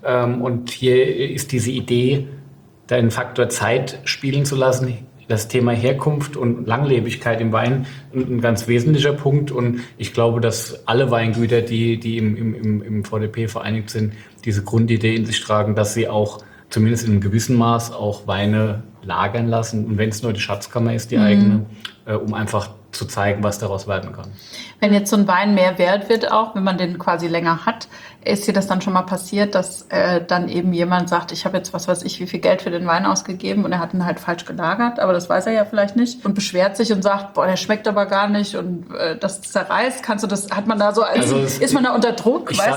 C: Und hier ist diese Idee, den Faktor Zeit spielen zu lassen, das Thema Herkunft und Langlebigkeit im Wein ein ganz wesentlicher Punkt. Und ich glaube, dass alle Weingüter, die im VDP vereinigt sind, diese Grundidee in sich tragen, dass sie auch zumindest in einem gewissen Maß auch Weine lagern lassen. Und wenn es nur die Schatzkammer ist, die eigene, um einfach zu zeigen, was daraus werden kann.
A: Wenn jetzt so ein Wein mehr wert wird, auch wenn man den quasi länger hat, ist dir das dann schon mal passiert, dass dann eben jemand sagt, ich habe jetzt was weiß ich, wie viel Geld für den Wein ausgegeben und er hat ihn halt falsch gelagert, aber das weiß er ja vielleicht nicht und beschwert sich und sagt, boah, der schmeckt aber gar nicht und das zerreißt. Kannst du das, hat man da so, ist man da unter Druck?
C: Ich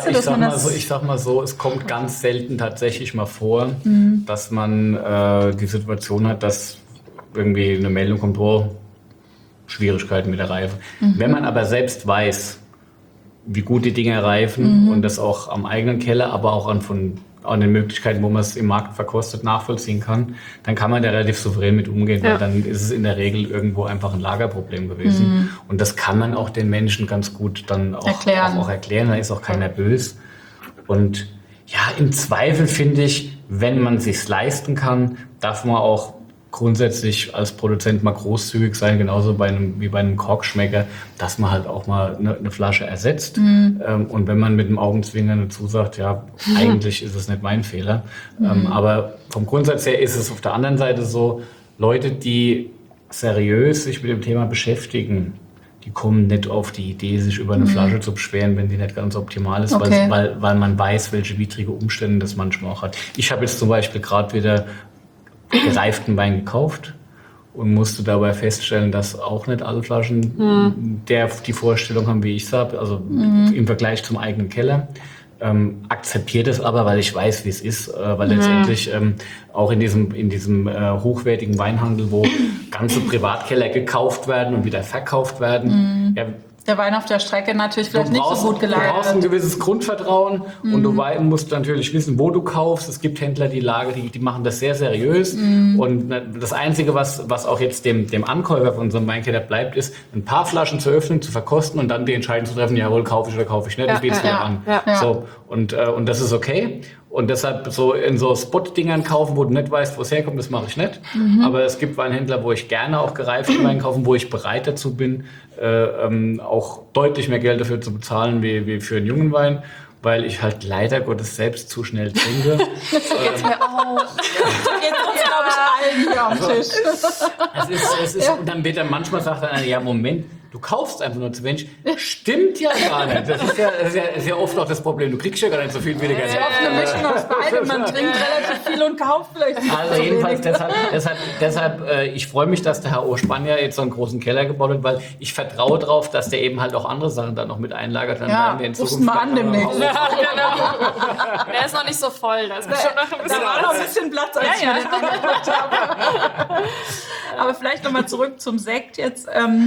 C: sag mal so, es kommt ganz selten tatsächlich mal vor, dass man die Situation hat, dass irgendwie eine Meldung kommt, Schwierigkeiten mit der Reife. Wenn man aber selbst weiß, wie gut die Dinge reifen und das auch am eigenen Keller, aber auch an den Möglichkeiten, wo man es im Markt verkostet, nachvollziehen kann, dann kann man da relativ souverän mit umgehen, weil dann ist es in der Regel irgendwo einfach ein Lagerproblem gewesen. Und das kann man auch den Menschen ganz gut dann auch erklären. Da ist auch keiner böse. Und ja, im Zweifel finde ich, wenn man es sich leisten kann, darf man auch grundsätzlich als Produzent mal großzügig sein, genauso wie bei einem Korkschmecker, dass man halt auch mal eine Flasche ersetzt. Und wenn man mit dem Augenzwinkern dazu sagt, ja, eigentlich ist es nicht mein Fehler. Aber vom Grundsatz her ist es auf der anderen Seite so, Leute, die seriös sich mit dem Thema beschäftigen, die kommen nicht auf die Idee, sich über eine Flasche zu beschweren, wenn die nicht ganz optimal ist, weil man weiß, welche widrige Umstände das manchmal auch hat. Ich habe jetzt zum Beispiel gerade wieder gereiften Wein gekauft und musste dabei feststellen, dass auch nicht alle Flaschen die Vorstellung haben, wie ich es habe, also im Vergleich zum eigenen Keller. Akzeptiere das aber, weil ich weiß, wie es ist, weil letztendlich auch in diesem hochwertigen Weinhandel, wo ganze Privatkeller gekauft werden und wieder verkauft werden,
A: Der Wein auf der Strecke natürlich vielleicht nicht so gut gelagert.
C: Du brauchst ein gewisses Grundvertrauen und du musst natürlich wissen, wo du kaufst. Es gibt Händler, die machen das sehr seriös. Und das Einzige, was auch jetzt dem Ankäufer von unserem Weinkeller bleibt, ist, ein paar Flaschen zu öffnen, zu verkosten und dann die Entscheidung zu treffen, jawohl, kaufe ich oder kaufe ich nicht, und biet's wieder an. So, und das ist okay. Und deshalb so in so Spot-Dingern kaufen, wo du nicht weißt, wo es herkommt, das mache ich nicht. Aber es gibt Weinhändler, wo ich gerne auch gereiften Wein kaufen, wo ich bereit dazu bin, auch deutlich mehr Geld dafür zu bezahlen wie für einen jungen Wein, weil ich halt leider Gottes selbst zu schnell trinke.
D: Jetzt mir auch.
A: Jetzt uns, glaube ich, allen hier am Tisch.
C: Es ist, und dann wird dann manchmal sagt einer, ja Moment, du kaufst einfach nur zu wenig. Stimmt ja gar nicht. Das ist ja oft auch das Problem. Du kriegst ja gar nicht so viel, wie du gerne
A: Es ist oft eine Mischung aus beidem. Man trinkt relativ viel und kauft vielleicht nicht
C: Also
A: so
C: jedenfalls
A: wenig.
C: deshalb ich freue mich, dass der Herr O. Spanier jetzt so einen großen Keller gebaut hat, weil ich vertraue darauf, dass der eben halt auch andere Sachen dann noch mit einlagert. Dann werden wir in
A: rufst mal an demnächst.
B: Ja, genau. Der ist noch nicht so voll. Da ist schon noch ein bisschen
A: Da war noch ein bisschen Platz, als ich mir den angeguckt habe. Aber vielleicht nochmal zurück zum Sekt jetzt.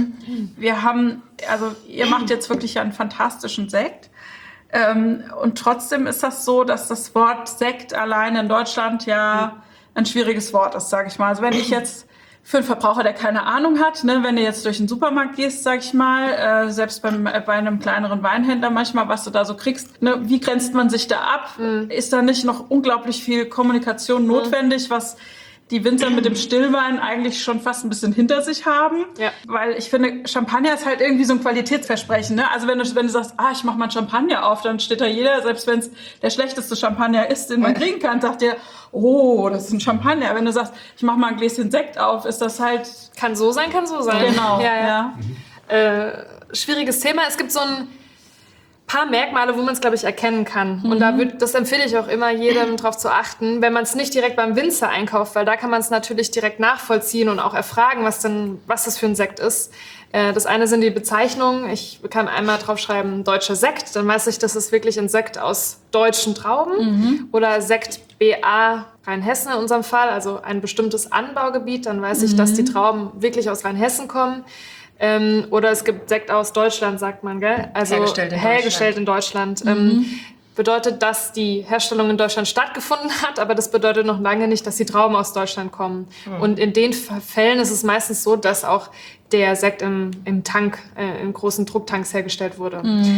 A: Ihr macht jetzt wirklich einen fantastischen Sekt. Und trotzdem ist das so, dass das Wort Sekt allein in Deutschland ja ein schwieriges Wort ist, sage ich mal. Also wenn ich jetzt für einen Verbraucher, der keine Ahnung hat, ne, wenn du jetzt durch den Supermarkt gehst, sag ich mal, selbst bei einem kleineren Weinhändler manchmal, was du da so kriegst, ne, wie grenzt man sich da ab? Ist da nicht noch unglaublich viel Kommunikation notwendig, was die Winzer mit dem Stillwein eigentlich schon fast ein bisschen hinter sich haben?
B: Ja.
A: Weil ich finde, Champagner ist halt irgendwie so ein Qualitätsversprechen. Ne? Also wenn du sagst, ich mache mal einen Champagner auf, dann steht da jeder, selbst wenn es der schlechteste Champagner ist, den man kriegen kann, sagt dir, oh, das ist ein Champagner. Wenn du sagst, ich mache mal ein Gläschen Sekt auf, ist das halt...
B: Kann so sein, kann so sein.
A: Genau,
B: Ja. Schwieriges Thema. Es gibt so ein paar Merkmale, wo man es, glaube ich, erkennen kann. Und das empfehle ich auch immer, jedem darauf zu achten, wenn man es nicht direkt beim Winzer einkauft, weil da kann man es natürlich direkt nachvollziehen und auch erfragen, was das für ein Sekt ist. Das eine sind die Bezeichnungen. Ich kann einmal draufschreiben, deutscher Sekt. Dann weiß ich, das ist wirklich ein Sekt aus deutschen Trauben. Oder Sekt BA Rheinhessen in unserem Fall, also ein bestimmtes Anbaugebiet. Dann weiß ich, dass die Trauben wirklich aus Rheinhessen kommen. Oder es gibt Sekt aus Deutschland, sagt man, gell? Also hergestellt in Deutschland. Bedeutet, dass die Herstellung in Deutschland stattgefunden hat, aber das bedeutet noch lange nicht, dass die Trauben aus Deutschland kommen. Und in den Fällen ist es meistens so, dass auch der Sekt im Tank, in großen Drucktanks hergestellt wurde.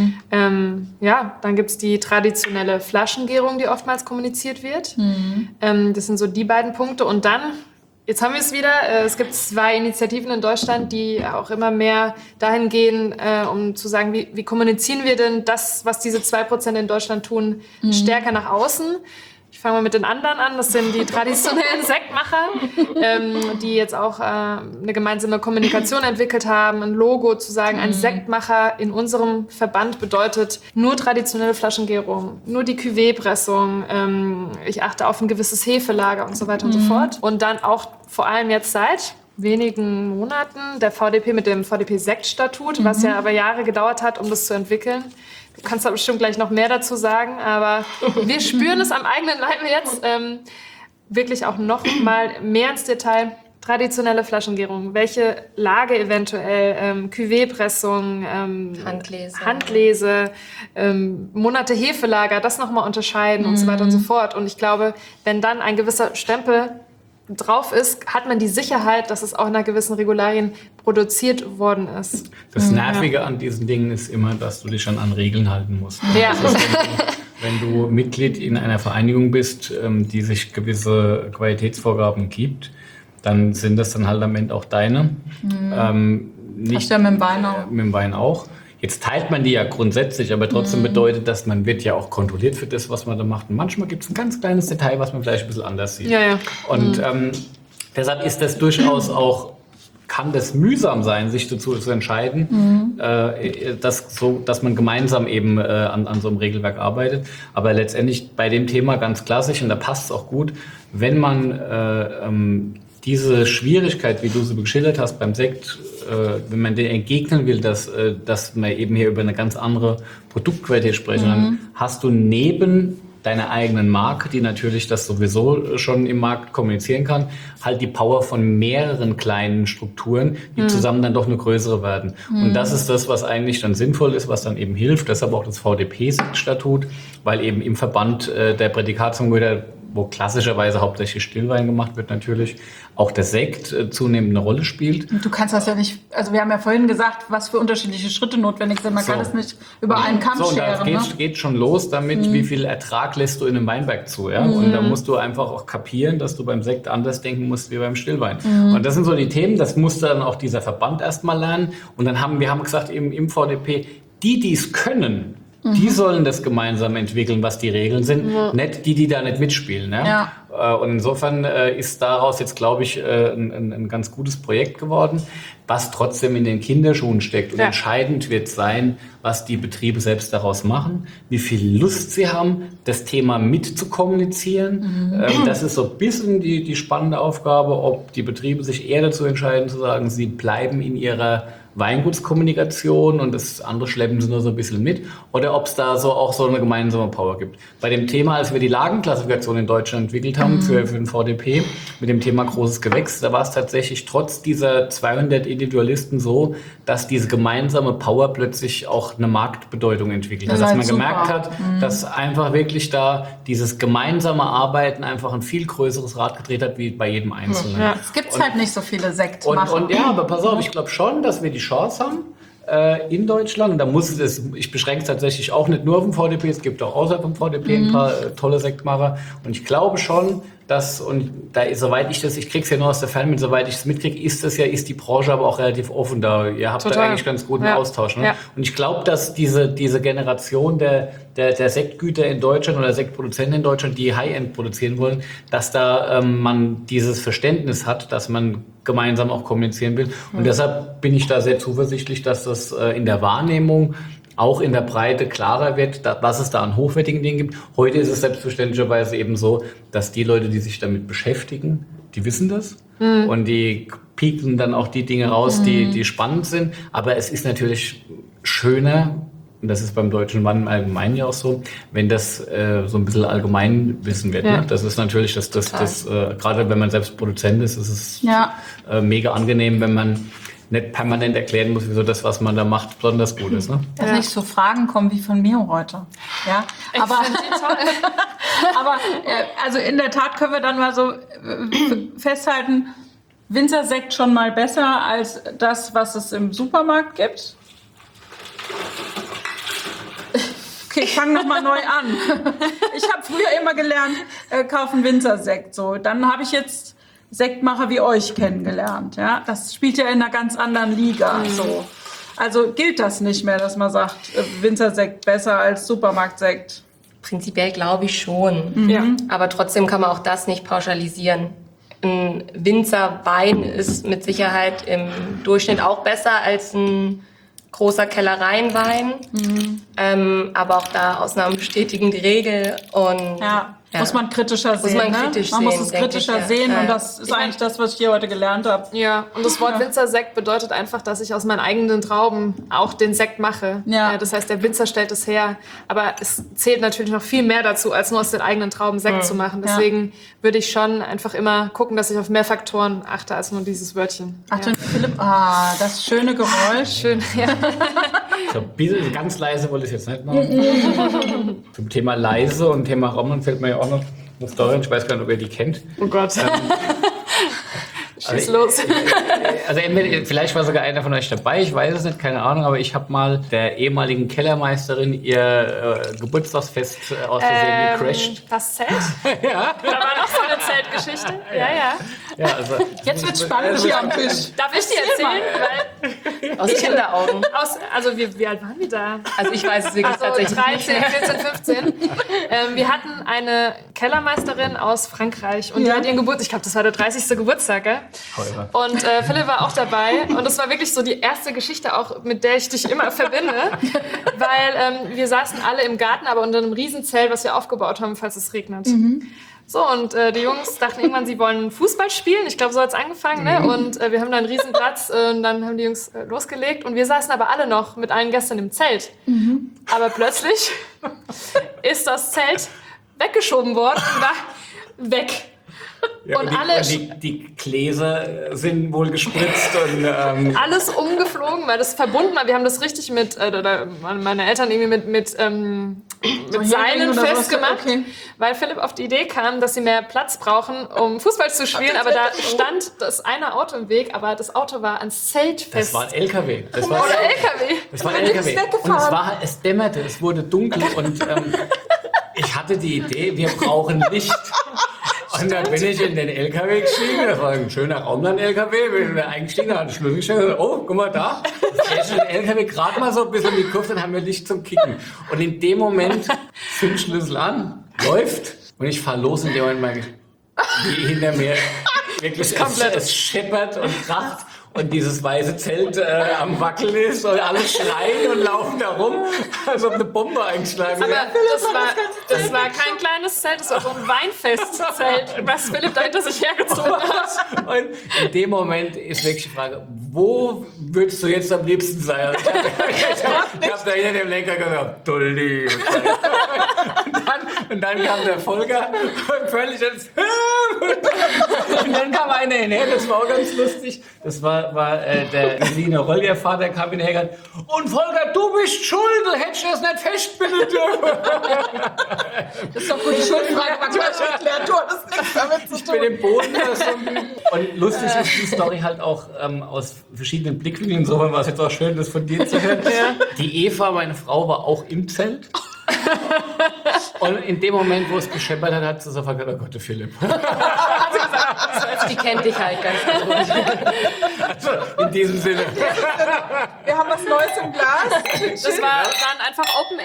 B: Dann gibt's die traditionelle Flaschengärung, die oftmals kommuniziert wird. Das sind so die beiden Punkte. Und dann... Jetzt haben wir es wieder. Es gibt 2 Initiativen in Deutschland, die auch immer mehr dahin gehen, um zu sagen, wie kommunizieren wir denn das, was diese 2% in Deutschland tun, stärker nach außen. Ich fange mal mit den anderen an. Das sind die traditionellen Sektmacher, die jetzt auch eine gemeinsame Kommunikation entwickelt haben, ein Logo zu sagen, ein Sektmacher in unserem Verband bedeutet nur traditionelle Flaschengärung, nur die Cuvée-Pressung, ich achte auf ein gewisses Hefelager und so weiter und so fort. Und dann auch vor allem jetzt seit wenigen Monaten der VDP mit dem VDP-Sektstatut, was ja aber Jahre gedauert hat, um das zu entwickeln. Du kannst da bestimmt gleich noch mehr dazu sagen, aber wir spüren es am eigenen Leibe jetzt wirklich auch noch mal mehr ins Detail. Traditionelle Flaschengärung, welche Lage eventuell, Cuvée-Pressung, Handlese, Monate Hefelager, das nochmal unterscheiden und so weiter und so fort. Und ich glaube, wenn dann ein gewisser Stempel drauf ist, hat man die Sicherheit, dass es auch nach gewissen Regularien produziert worden ist.
C: Das Nervige an diesen Dingen ist immer, dass du dich schon an Regeln halten musst.
B: Ja.
C: Das ist, wenn du Mitglied in einer Vereinigung bist, die sich gewisse Qualitätsvorgaben gibt, dann sind das dann halt am Ende auch deine. Nicht,
A: Hast du ja mit dem Wein auch.
C: Mit dem Wein auch. Jetzt teilt man die ja grundsätzlich, aber trotzdem bedeutet das, man wird ja auch kontrolliert für das, was man da macht. Und manchmal gibt es ein ganz kleines Detail, was man vielleicht ein bisschen anders sieht.
B: Ja.
C: Und deshalb ist das durchaus auch, kann das mühsam sein, sich dazu zu entscheiden, dass man gemeinsam eben an so einem Regelwerk arbeitet. Aber letztendlich bei dem Thema ganz klassisch, und da passt es auch gut, wenn man diese Schwierigkeit, wie du sie geschildert hast beim Sekt, wenn man den entgegnen will, dass wir eben hier über eine ganz andere Produktqualität sprechen, dann hast du neben deiner eigenen Marke, die natürlich das sowieso schon im Markt kommunizieren kann, halt die Power von mehreren kleinen Strukturen, die zusammen dann doch eine größere werden. Und das ist das, was eigentlich dann sinnvoll ist, was dann eben hilft. Deshalb auch das VDP-Statut, weil eben im Verband der Prädikatsweingüter, wo klassischerweise hauptsächlich Stillwein gemacht wird natürlich, auch der Sekt zunehmend eine Rolle spielt.
A: Du kannst das ja nicht, also wir haben ja vorhin gesagt, was für unterschiedliche Schritte notwendig sind. Man kann es nicht über einen Kamm scheren.
C: Da geht schon los damit, wie viel Ertrag lässt du in einem Weinberg zu. Ja? Und da musst du einfach auch kapieren, dass du beim Sekt anders denken musst wie beim Stillwein. Und das sind so die Themen, das muss dann auch dieser Verband erstmal lernen. Und dann haben wir gesagt, im VDP, die es können, die sollen das gemeinsam entwickeln, was die Regeln sind, nicht die da nicht mitspielen. Ja? Und insofern ist daraus jetzt, glaube ich, ein ganz gutes Projekt geworden, was trotzdem in den Kinderschuhen steckt. Und entscheidend wird sein, was die Betriebe selbst daraus machen, wie viel Lust sie haben, das Thema mitzukommunizieren. Das ist so ein bisschen die spannende Aufgabe, ob die Betriebe sich eher dazu entscheiden, zu sagen, sie bleiben in ihrer Weingutskommunikation und das andere schleppen sie nur so ein bisschen mit, oder ob es da auch so eine gemeinsame Power gibt. Bei dem Thema, als wir die Lagenklassifikation in Deutschland entwickelt haben für den VDP, mit dem Thema großes Gewächs, da war es tatsächlich trotz dieser 200 Individualisten so, dass diese gemeinsame Power plötzlich auch eine Marktbedeutung entwickelt hat. Dass man gemerkt hat, dass einfach wirklich da dieses gemeinsame Arbeiten einfach ein viel größeres Rad gedreht hat, wie bei jedem Einzelnen.
A: Ja. Es gibt halt nicht so viele Sektmacher.
C: Und ja, aber pass auf, ich glaube schon, dass wir die Chance haben, in Deutschland, und da muss es, ich beschränke es tatsächlich auch nicht nur auf dem VDP, es gibt auch außerhalb vom VDP ein paar tolle Sektmacher, und ich glaube schon, dass, und da ist, soweit ich das, ich krieg's ja nur aus der Ferne mit, soweit ich es mitkriege, ist die Branche aber auch relativ offen da. Ihr habt da eigentlich ganz guten Austausch. Ne? Ja. Und ich glaube, dass diese Generation der Sektgüter in Deutschland oder Sektproduzenten in Deutschland, die High-End produzieren wollen, dass da man dieses Verständnis hat, dass man gemeinsam auch kommunizieren will. Und deshalb bin ich da sehr zuversichtlich, dass das in der Wahrnehmung auch in der Breite klarer wird, was es da an hochwertigen Dingen gibt. Heute ist es selbstverständlicherweise eben so, dass die Leute, die sich damit beschäftigen, die wissen das und die pieken dann auch die Dinge raus, die spannend sind. Aber es ist natürlich schöner, und das ist beim deutschen Mann im Allgemeinen ja auch so, wenn das so ein bisschen Allgemeinwissen wird. Ja. Ne? Das ist natürlich, das gerade wenn man selbst Produzent ist, ist es mega angenehm, wenn man nicht permanent erklären muss, wieso das, was man da macht, besonders gut ist. Ne?
A: Dass nicht so Fragen kommen wie von mir heute. Ja, aber also in der Tat können wir dann mal so festhalten, Winzersekt schon mal besser als das, was es im Supermarkt gibt. Okay, ich fange nochmal neu an. Ich habe früher immer gelernt, kaufen Winzersekt. So, dann habe ich jetzt Sektmacher wie euch kennengelernt. Ja? Das spielt ja in einer ganz anderen Liga. So. Also gilt das nicht mehr, dass man sagt, Winzersekt besser als Supermarktsekt?
D: Prinzipiell glaube ich schon. Ja. Aber trotzdem kann man auch das nicht pauschalisieren. Ein Winzerwein ist mit Sicherheit im Durchschnitt auch besser als ein großer Kellereienwein. Aber auch da Ausnahmen bestätigen die Regel. Und
A: muss man kritischer sehen. Man muss es kritischer sehen und das ist eigentlich das, was ich hier heute gelernt habe.
B: Ja, und das Wort Winzersekt bedeutet einfach, dass ich aus meinen eigenen Trauben auch den Sekt mache. Ja. Das heißt, der Winzer stellt es her. Aber es zählt natürlich noch viel mehr dazu, als nur aus den eigenen Trauben Sekt zu machen. Deswegen würde ich schon einfach immer gucken, dass ich auf mehr Faktoren achte als nur dieses Wörtchen.
A: Achtung, Philipp, das schöne Geräusch.
B: Schön, ja.
C: So, ganz leise wollte ich jetzt nicht machen. Zum Thema leise und Thema Raum fällt mir ja auch noch eine Story. Ich weiß gar nicht, ob ihr die kennt.
B: Oh Gott. Schieß los.
C: Also vielleicht war sogar einer von euch dabei, ich weiß es nicht, keine Ahnung, aber ich habe mal der ehemaligen Kellermeisterin ihr Geburtstagsfest aus Versehen gecrasht.
B: Das Zelt? Ja. Da war noch so eine Zeltgeschichte. Ja,
A: also, jetzt wird's spannend hier am Tisch.
B: Darf ich dir erzählen?
D: Aus Kinderaugen.
B: Also wie alt waren wir da?
D: Also ich weiß es wirklich tatsächlich
B: 13, 14, 15. Wir hatten eine Kellermeisterin aus Frankreich und die hat ihren Geburtstag, ich glaube, das war der 30. Geburtstag, gell? Und Philipp war auch dabei und das war wirklich so die erste Geschichte auch, mit der ich dich immer verbinde, weil wir saßen alle im Garten, aber unter einem Riesenzelt, was wir aufgebaut haben, falls es regnet. So, und die Jungs dachten irgendwann, sie wollen Fußball spielen. Ich glaube, so hat es angefangen. Ne? Und wir haben da einen Riesenplatz und dann haben die Jungs losgelegt. Und wir saßen aber alle noch mit allen Gästen im Zelt. Aber plötzlich ist das Zelt weggeschoben worden und war weg.
C: Ja,
B: und
C: die Gläser sind wohl gespritzt und
B: alles umgeflogen, weil das verbunden war. Wir haben das richtig mit, oder meine Eltern irgendwie mit Seilen festgemacht, weil Philipp auf die Idee kam, dass sie mehr Platz brauchen, um Fußball zu spielen. Aber da stand das eine Auto im Weg, aber das Auto war ans Zelt fest.
C: Das war ein LKW. Das war ein LKW. Und es dämmerte, es wurde dunkel und ich hatte die Idee, wir brauchen Licht. Und dann bin ich in den LKW gestiegen, das war ein schöner Raumland-LKW, bin eingestiegen, hatte einen Schlüssel gestellt, oh, guck mal da, das ist ein LKW gerade mal so ein bisschen in die Kurve, dann haben wir Licht zum Kicken. Und in dem Moment fing Schlüssel an, läuft und ich fahre los in dem Moment, wie hinter mir wirklich es scheppert und kracht. Und dieses weiße Zelt am Wackeln ist und alle schreien und laufen da rum, als ob eine Bombe eingeschlagen wäre.
B: Aber das war kein kleines Zelt, das war so ein Weinfestzelt, was Philipp da hinter sich hergezogen hat.
C: Und in dem Moment ist wirklich die Frage, wo würdest du jetzt am liebsten sein? Also ich hab da hinter dem Lenker gesagt, du liebe Zeit. Und dann kam der Volker und völlig ins und dann kam einer hinher, das war auch ganz lustig. Das war der Sina Rollierfahrer, der kam hinher und Volker, du bist schuld, du hättest das nicht festbinden dürfen.
A: Das ist doch gut, die Schuldfrage war gleich erklärt, du hattest nichts damit zu tun.
C: Ich bin im Boden versunken. Und lustig ist die Story halt auch aus verschiedenen Blickwinkeln. Insofern war es jetzt auch schön, das von dir zu hören. Die Eva, meine Frau, war auch im Zelt. Und in dem Moment, wo es gescheppert hat, hat sie so gesagt, oh Gott, der Philipp.
D: Die kennt dich halt ganz gut.
C: Also, in diesem Sinne.
A: Wir haben was Neues im Glas.
B: Das war dann einfach Open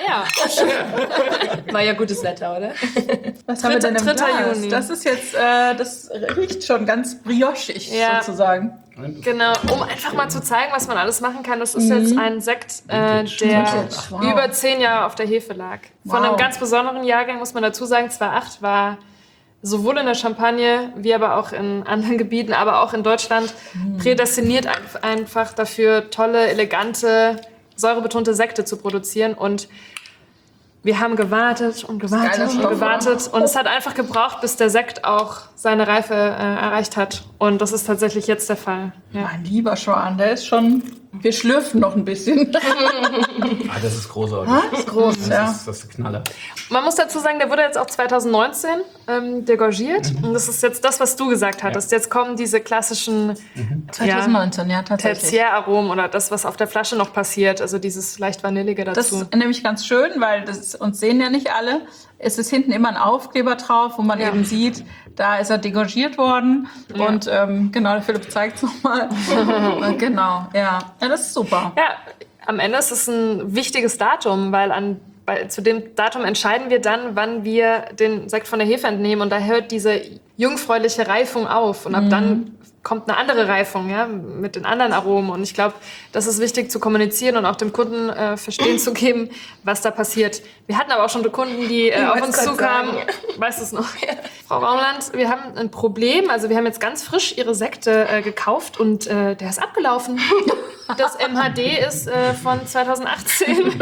B: Air.
D: War ja gutes Wetter, oder?
A: Was haben wir denn im
B: 3.
A: Glas?
B: Juni.
A: Das ist jetzt, das riecht schon ganz briochig sozusagen.
B: Genau, um einfach mal zu zeigen, was man alles machen kann. Das ist jetzt ein Sekt, der
A: Wow.
B: über 10 Jahre auf der Hefe lag. Von einem ganz besonderen Jahrgang, muss man dazu sagen. 2008 war sowohl in der Champagne, wie aber auch in anderen Gebieten, aber auch in Deutschland prädestiniert einfach dafür, tolle, elegante, säurebetonte Sekte zu produzieren. Und wir haben gewartet und gewartet und gewartet. Und es hat einfach gebraucht, bis der Sekt auch seine Reife erreicht hat. Und das ist tatsächlich jetzt der Fall. Ja.
A: Mein lieber Joan, der ist schon... Wir schlürfen noch ein bisschen.
C: Das ist großartig.
A: Das ist groß,
C: Das ist der Knaller.
B: Man muss dazu sagen, der wurde jetzt auch 2019 degorgiert. Und das ist jetzt das, was du gesagt hattest. Jetzt kommen diese klassischen
A: 2019, ja, tatsächlich.
B: Tertiäraromen oder das, was auf der Flasche noch passiert. Also dieses leicht Vanillige dazu.
A: Das ist nämlich ganz schön, weil uns sehen ja nicht alle. Es ist hinten immer ein Aufkleber drauf, wo man eben sieht, da ist er degorgiert worden. Ja. Und genau, der Philipp zeigt es nochmal. Genau, ja. Ja, das ist super.
B: Ja, am Ende ist es ein wichtiges Datum, weil zu dem Datum entscheiden wir dann, wann wir den Sekt von der Hefe entnehmen. Und da hört diese jungfräuliche Reifung auf. Und ab dann kommt eine andere Reifung, ja, mit den anderen Aromen. Und ich glaube, das ist wichtig zu kommunizieren und auch dem Kunden verstehen zu geben, was da passiert. Wir hatten aber auch schon Kunden, die auf uns zukamen. Weißt du es noch? Ja. Frau Raumland, wir haben ein Problem. Also wir haben jetzt ganz frisch Ihre Sekte gekauft und der ist abgelaufen. Das MHD ist von 2018.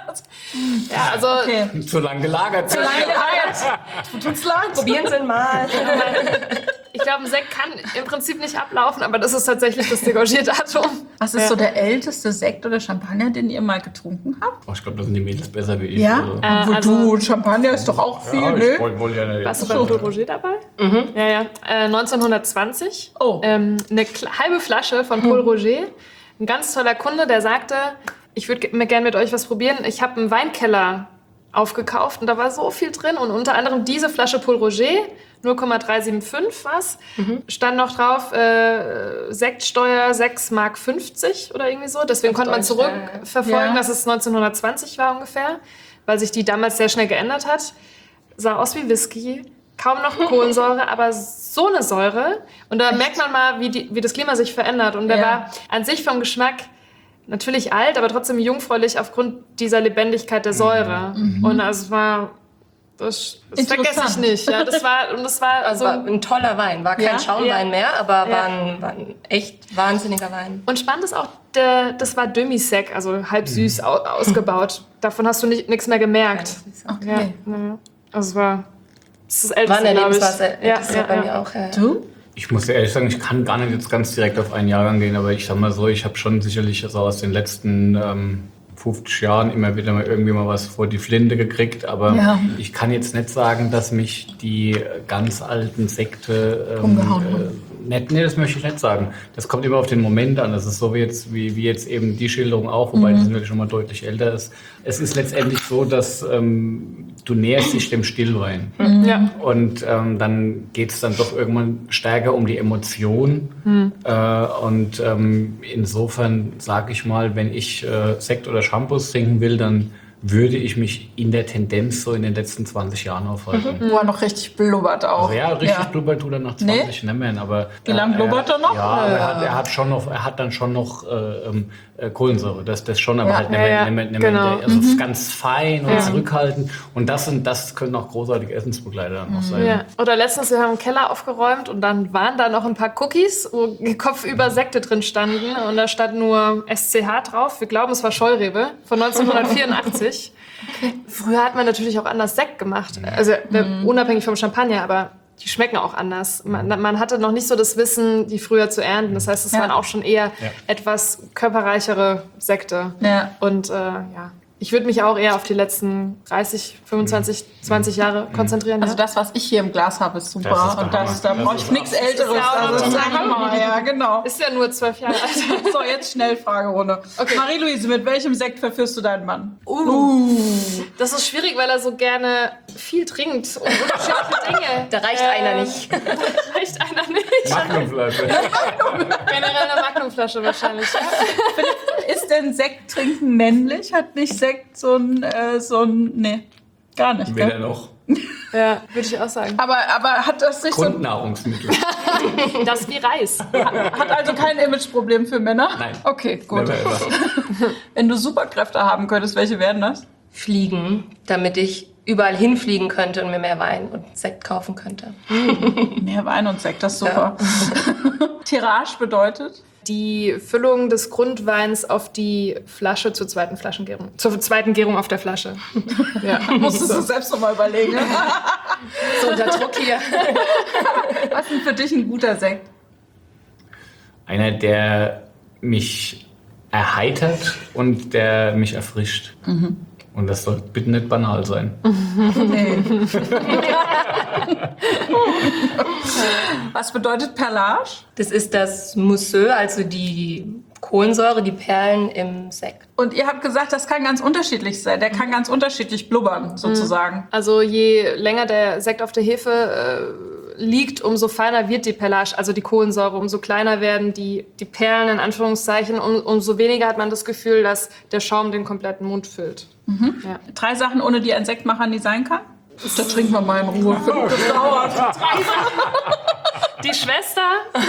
B: Ja, also...
C: Okay. Zu lang gelagert.
A: Zu lange gelagert. Tut's leid.
D: Probieren Sie mal.
B: Ich glaube, ein Sekt kann im Prinzip nicht ablaufen, aber das ist tatsächlich das Degorgierdatum.
A: Was ist so der älteste Sekt oder Champagner, den ihr mal getrunken habt?
C: Oh, ich glaube, da sind die Mädels besser wie ich.
A: Ja? Also, Champagner ist doch auch viel, ne?
B: Warst du beim Paul Roger dabei? Mhm. Ja. 1920.
A: Oh.
B: Eine halbe Flasche von Paul Roger. Ein ganz toller Kunde, der sagte, ich würde gerne mit euch was probieren. Ich habe einen Weinkeller aufgekauft und da war so viel drin und unter anderem diese Flasche Paul Roger, 0,375 was, stand noch drauf, Sektsteuer 6,50 Mark oder irgendwie so. Deswegen konnte man zurückverfolgen, dass es 1920 war ungefähr, weil sich die damals sehr schnell geändert hat. Sah aus wie Whisky, kaum noch Kohlensäure, aber so eine Säure. Und da merkt man mal, wie das Klima sich verändert. Und der war an sich vom Geschmack natürlich alt, aber trotzdem jungfräulich aufgrund dieser Lebendigkeit der Säure. Und also das vergesse ich nicht. Ja, das war
D: also war ein toller Wein. War kein Schaumwein mehr, aber war ein echt wahnsinniger Wein.
B: Und spannend ist auch, das war Demi-Sec, also halb süß ausgebaut. Davon hast du nichts mehr gemerkt.
A: Okay.
B: Ja. Also es war Das ist das Älteste, glaube ich.
D: Wanderlebenswasser.
B: Ja,
D: Das ist ja bei mir auch. Ja.
A: Du?
C: Ich muss ehrlich sagen, ich kann gar nicht jetzt ganz direkt auf einen Jahrgang gehen, aber ich sag mal so, ich habe schon sicherlich also aus den letzten 50 Jahren immer wieder mal irgendwie mal was vor die Flinte gekriegt, aber ich kann jetzt nicht sagen, dass mich die ganz alten Sekte
A: umgehauen haben.
C: Nee, das möchte ich nicht sagen. Das kommt immer auf den Moment an. Das ist so wie jetzt eben die Schilderung auch, wobei das natürlich schon mal deutlich älter ist. Es ist letztendlich so, dass du näherst dich dem Stillwein.
B: Ja.
C: Und dann geht es dann doch irgendwann stärker um die Emotion. Und insofern sage ich mal, wenn ich Sekt oder Shampoos trinken will, dann würde ich mich in der Tendenz so in den letzten 20 Jahren aufhalten.
A: Wo er noch richtig blubbert auch.
C: Also ja, richtig blubbert tut er nach 20 nicht mehr. Aber
A: Wie lange blubbert er noch?
C: Ja, aber er hat dann schon noch Kohlensäure. Das schon, aber halt nicht mehr,
B: genau.
C: also ganz fein und zurückhaltend. Und das können auch großartige Essensbegleiter dann noch sein.
B: Ja. Oder letztens, wir haben einen Keller aufgeräumt und dann waren da noch ein paar Cookies, wo kopfüber Sekte drin standen und da stand nur SCH drauf. Wir glauben, es war Scheurebe von 1984. Okay. Früher hat man natürlich auch anders Sekt gemacht. Also unabhängig vom Champagner, aber die schmecken auch anders. Man hatte noch nicht so das Wissen, die früher zu ernten. Das heißt, es waren auch schon eher etwas körperreichere Sekte. Ja. Und ich würde mich auch eher auf die letzten 30, 25, 20 Jahre konzentrieren.
A: Also das, was ich hier im Glas habe, ist super. Und da brauche ich nichts Älteres. Genau.
B: Ist ja nur 12 Jahre alt.
A: So, jetzt schnell Fragerunde. Okay. Marie-Louise, mit welchem Sekt verführst du deinen Mann?
B: Das ist schwierig, weil er so gerne viel trinkt und unterschiedliche Dinge.
D: Da reicht einer nicht.
B: Reicht einer nicht.
C: Magnumflasche.
B: Generell eine Magnumflasche wahrscheinlich.
A: Ist denn Sekt trinken männlich? Hat nicht Sekt so ein nee, gar nicht.
C: Weder
A: Gell?
C: noch.
B: Ja, würde ich auch sagen.
A: Aber hat das nicht
C: Grundnahrungsmittel.
B: Das ist wie Reis.
A: hat also kein Imageproblem für Männer?
C: Nein.
A: Okay, gut.
C: Never ever.
A: Wenn du Superkräfte haben könntest, welche wären das?
D: Fliegen, damit ich überall hinfliegen könnte und mir mehr Wein und Sekt kaufen könnte.
A: Mehr Wein und Sekt, das ist super. Ja. Tirage bedeutet?
B: Die Füllung des Grundweins auf die Flasche zur zweiten Flaschengärung. Zur zweiten Gärung auf der Flasche.
A: Ja. Musstest du selbst noch mal überlegen.
D: So unter Druck hier.
A: Was ist denn für dich ein guter Sekt?
C: Einer, der mich erheitert und der mich erfrischt. Und das soll bitte nicht banal sein.
A: Nee. Was bedeutet Perlage?
D: Das ist das Mousseux, also die Kohlensäure, die Perlen im Sekt.
A: Und ihr habt gesagt, das kann ganz unterschiedlich sein. Der kann ganz unterschiedlich blubbern, sozusagen.
B: Also je länger der Sekt auf der Hefe liegt, umso feiner wird die Perlage, also die Kohlensäure, umso kleiner werden die Perlen in Anführungszeichen, umso weniger hat man das Gefühl, dass der Schaum den kompletten Mund füllt. Ja.
A: 3 Sachen, ohne die ein Sektmacher nie sein kann? Da trinken wir mal in Ruhe. Das dauert.
B: Die Schwester,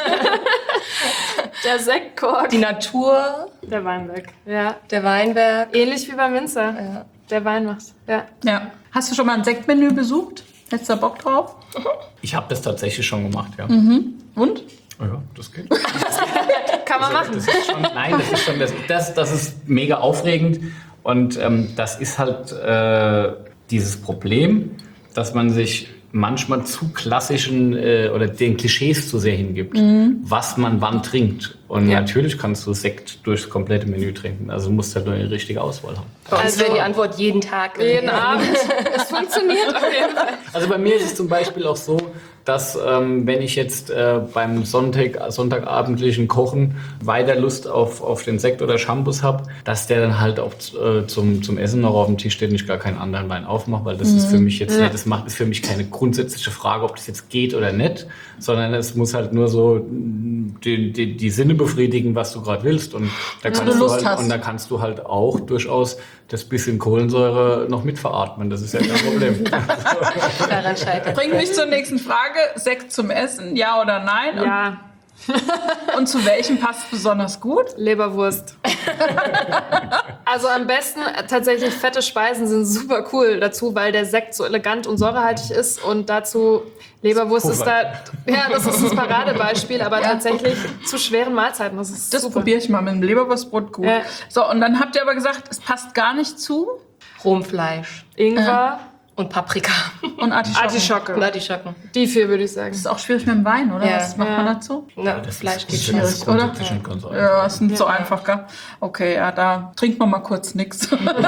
B: der Sektkork,
D: Die Natur,
B: der Weinberg. Ja.
D: der Weinberg.
B: Ähnlich wie beim Winzer.
D: Ja.
B: Der Wein macht. Ja.
A: Ja. Hast du schon mal ein Sektmenü besucht? Hättest du da Bock drauf?
C: Ich habe das tatsächlich schon gemacht, ja.
A: Und?
C: Oh ja, das geht.
B: Kann man machen.
C: Das ist schon, nein, das ist mega aufregend. Und das ist halt dieses Problem, dass man sich manchmal zu klassischen oder den Klischees zu sehr hingibt, was man wann trinkt. Und natürlich kannst du Sekt durchs komplette Menü trinken. Also du musst halt nur eine richtige Auswahl haben.
D: Bei uns wäre die Antwort jeden Tag.
B: Jeden Abend. Es funktioniert auf jeden Fall.
C: Also bei mir ist es zum Beispiel auch so, dass wenn ich jetzt beim sonntagabendlichen Kochen weiter Lust auf den Sekt oder Shampoos habe, dass der dann halt auch zum Essen noch auf dem Tisch steht und ich gar keinen anderen Wein aufmache, weil das ist für mich jetzt nicht, ist für mich keine grundsätzliche Frage, ob das jetzt geht oder nicht, sondern es muss halt nur so die Sinne befriedigen, was du gerade willst. Und da kannst du halt auch durchaus das bisschen Kohlensäure noch mitveratmen. Das ist ja kein Problem.
D: Daran scheitert.
A: Bringt mich zur nächsten Frage. Sekt zum Essen, ja oder nein?
B: Ja,
A: Und zu welchem passt besonders gut?
B: Leberwurst. Also am besten tatsächlich fette Speisen sind super cool dazu, weil der Sekt so elegant und säurehaltig ist und dazu Leberwurst ist da, ja, das ist das Paradebeispiel, aber tatsächlich zu schweren Mahlzeiten. Das
A: probiere ich mal mit dem Leberwurstbrot gut. So, und dann habt ihr aber gesagt, es passt gar nicht zu
D: Rumfleisch.
B: Ingwer
D: Und Paprika.
A: Und Artischocke.
D: Und Artischocken.
B: Die 4 würde ich sagen.
A: Das ist auch schwierig mit dem Wein, oder?
D: Ja.
A: Was macht man dazu?
D: Na,
C: Das
D: Fleisch geht
C: ist
D: schnell.
A: schwierig, oder?
C: grundsätzlich nicht ganz einfach.
A: Ja, ist nicht so einfach, gell? Okay, ja, da trinkt man mal kurz nichts.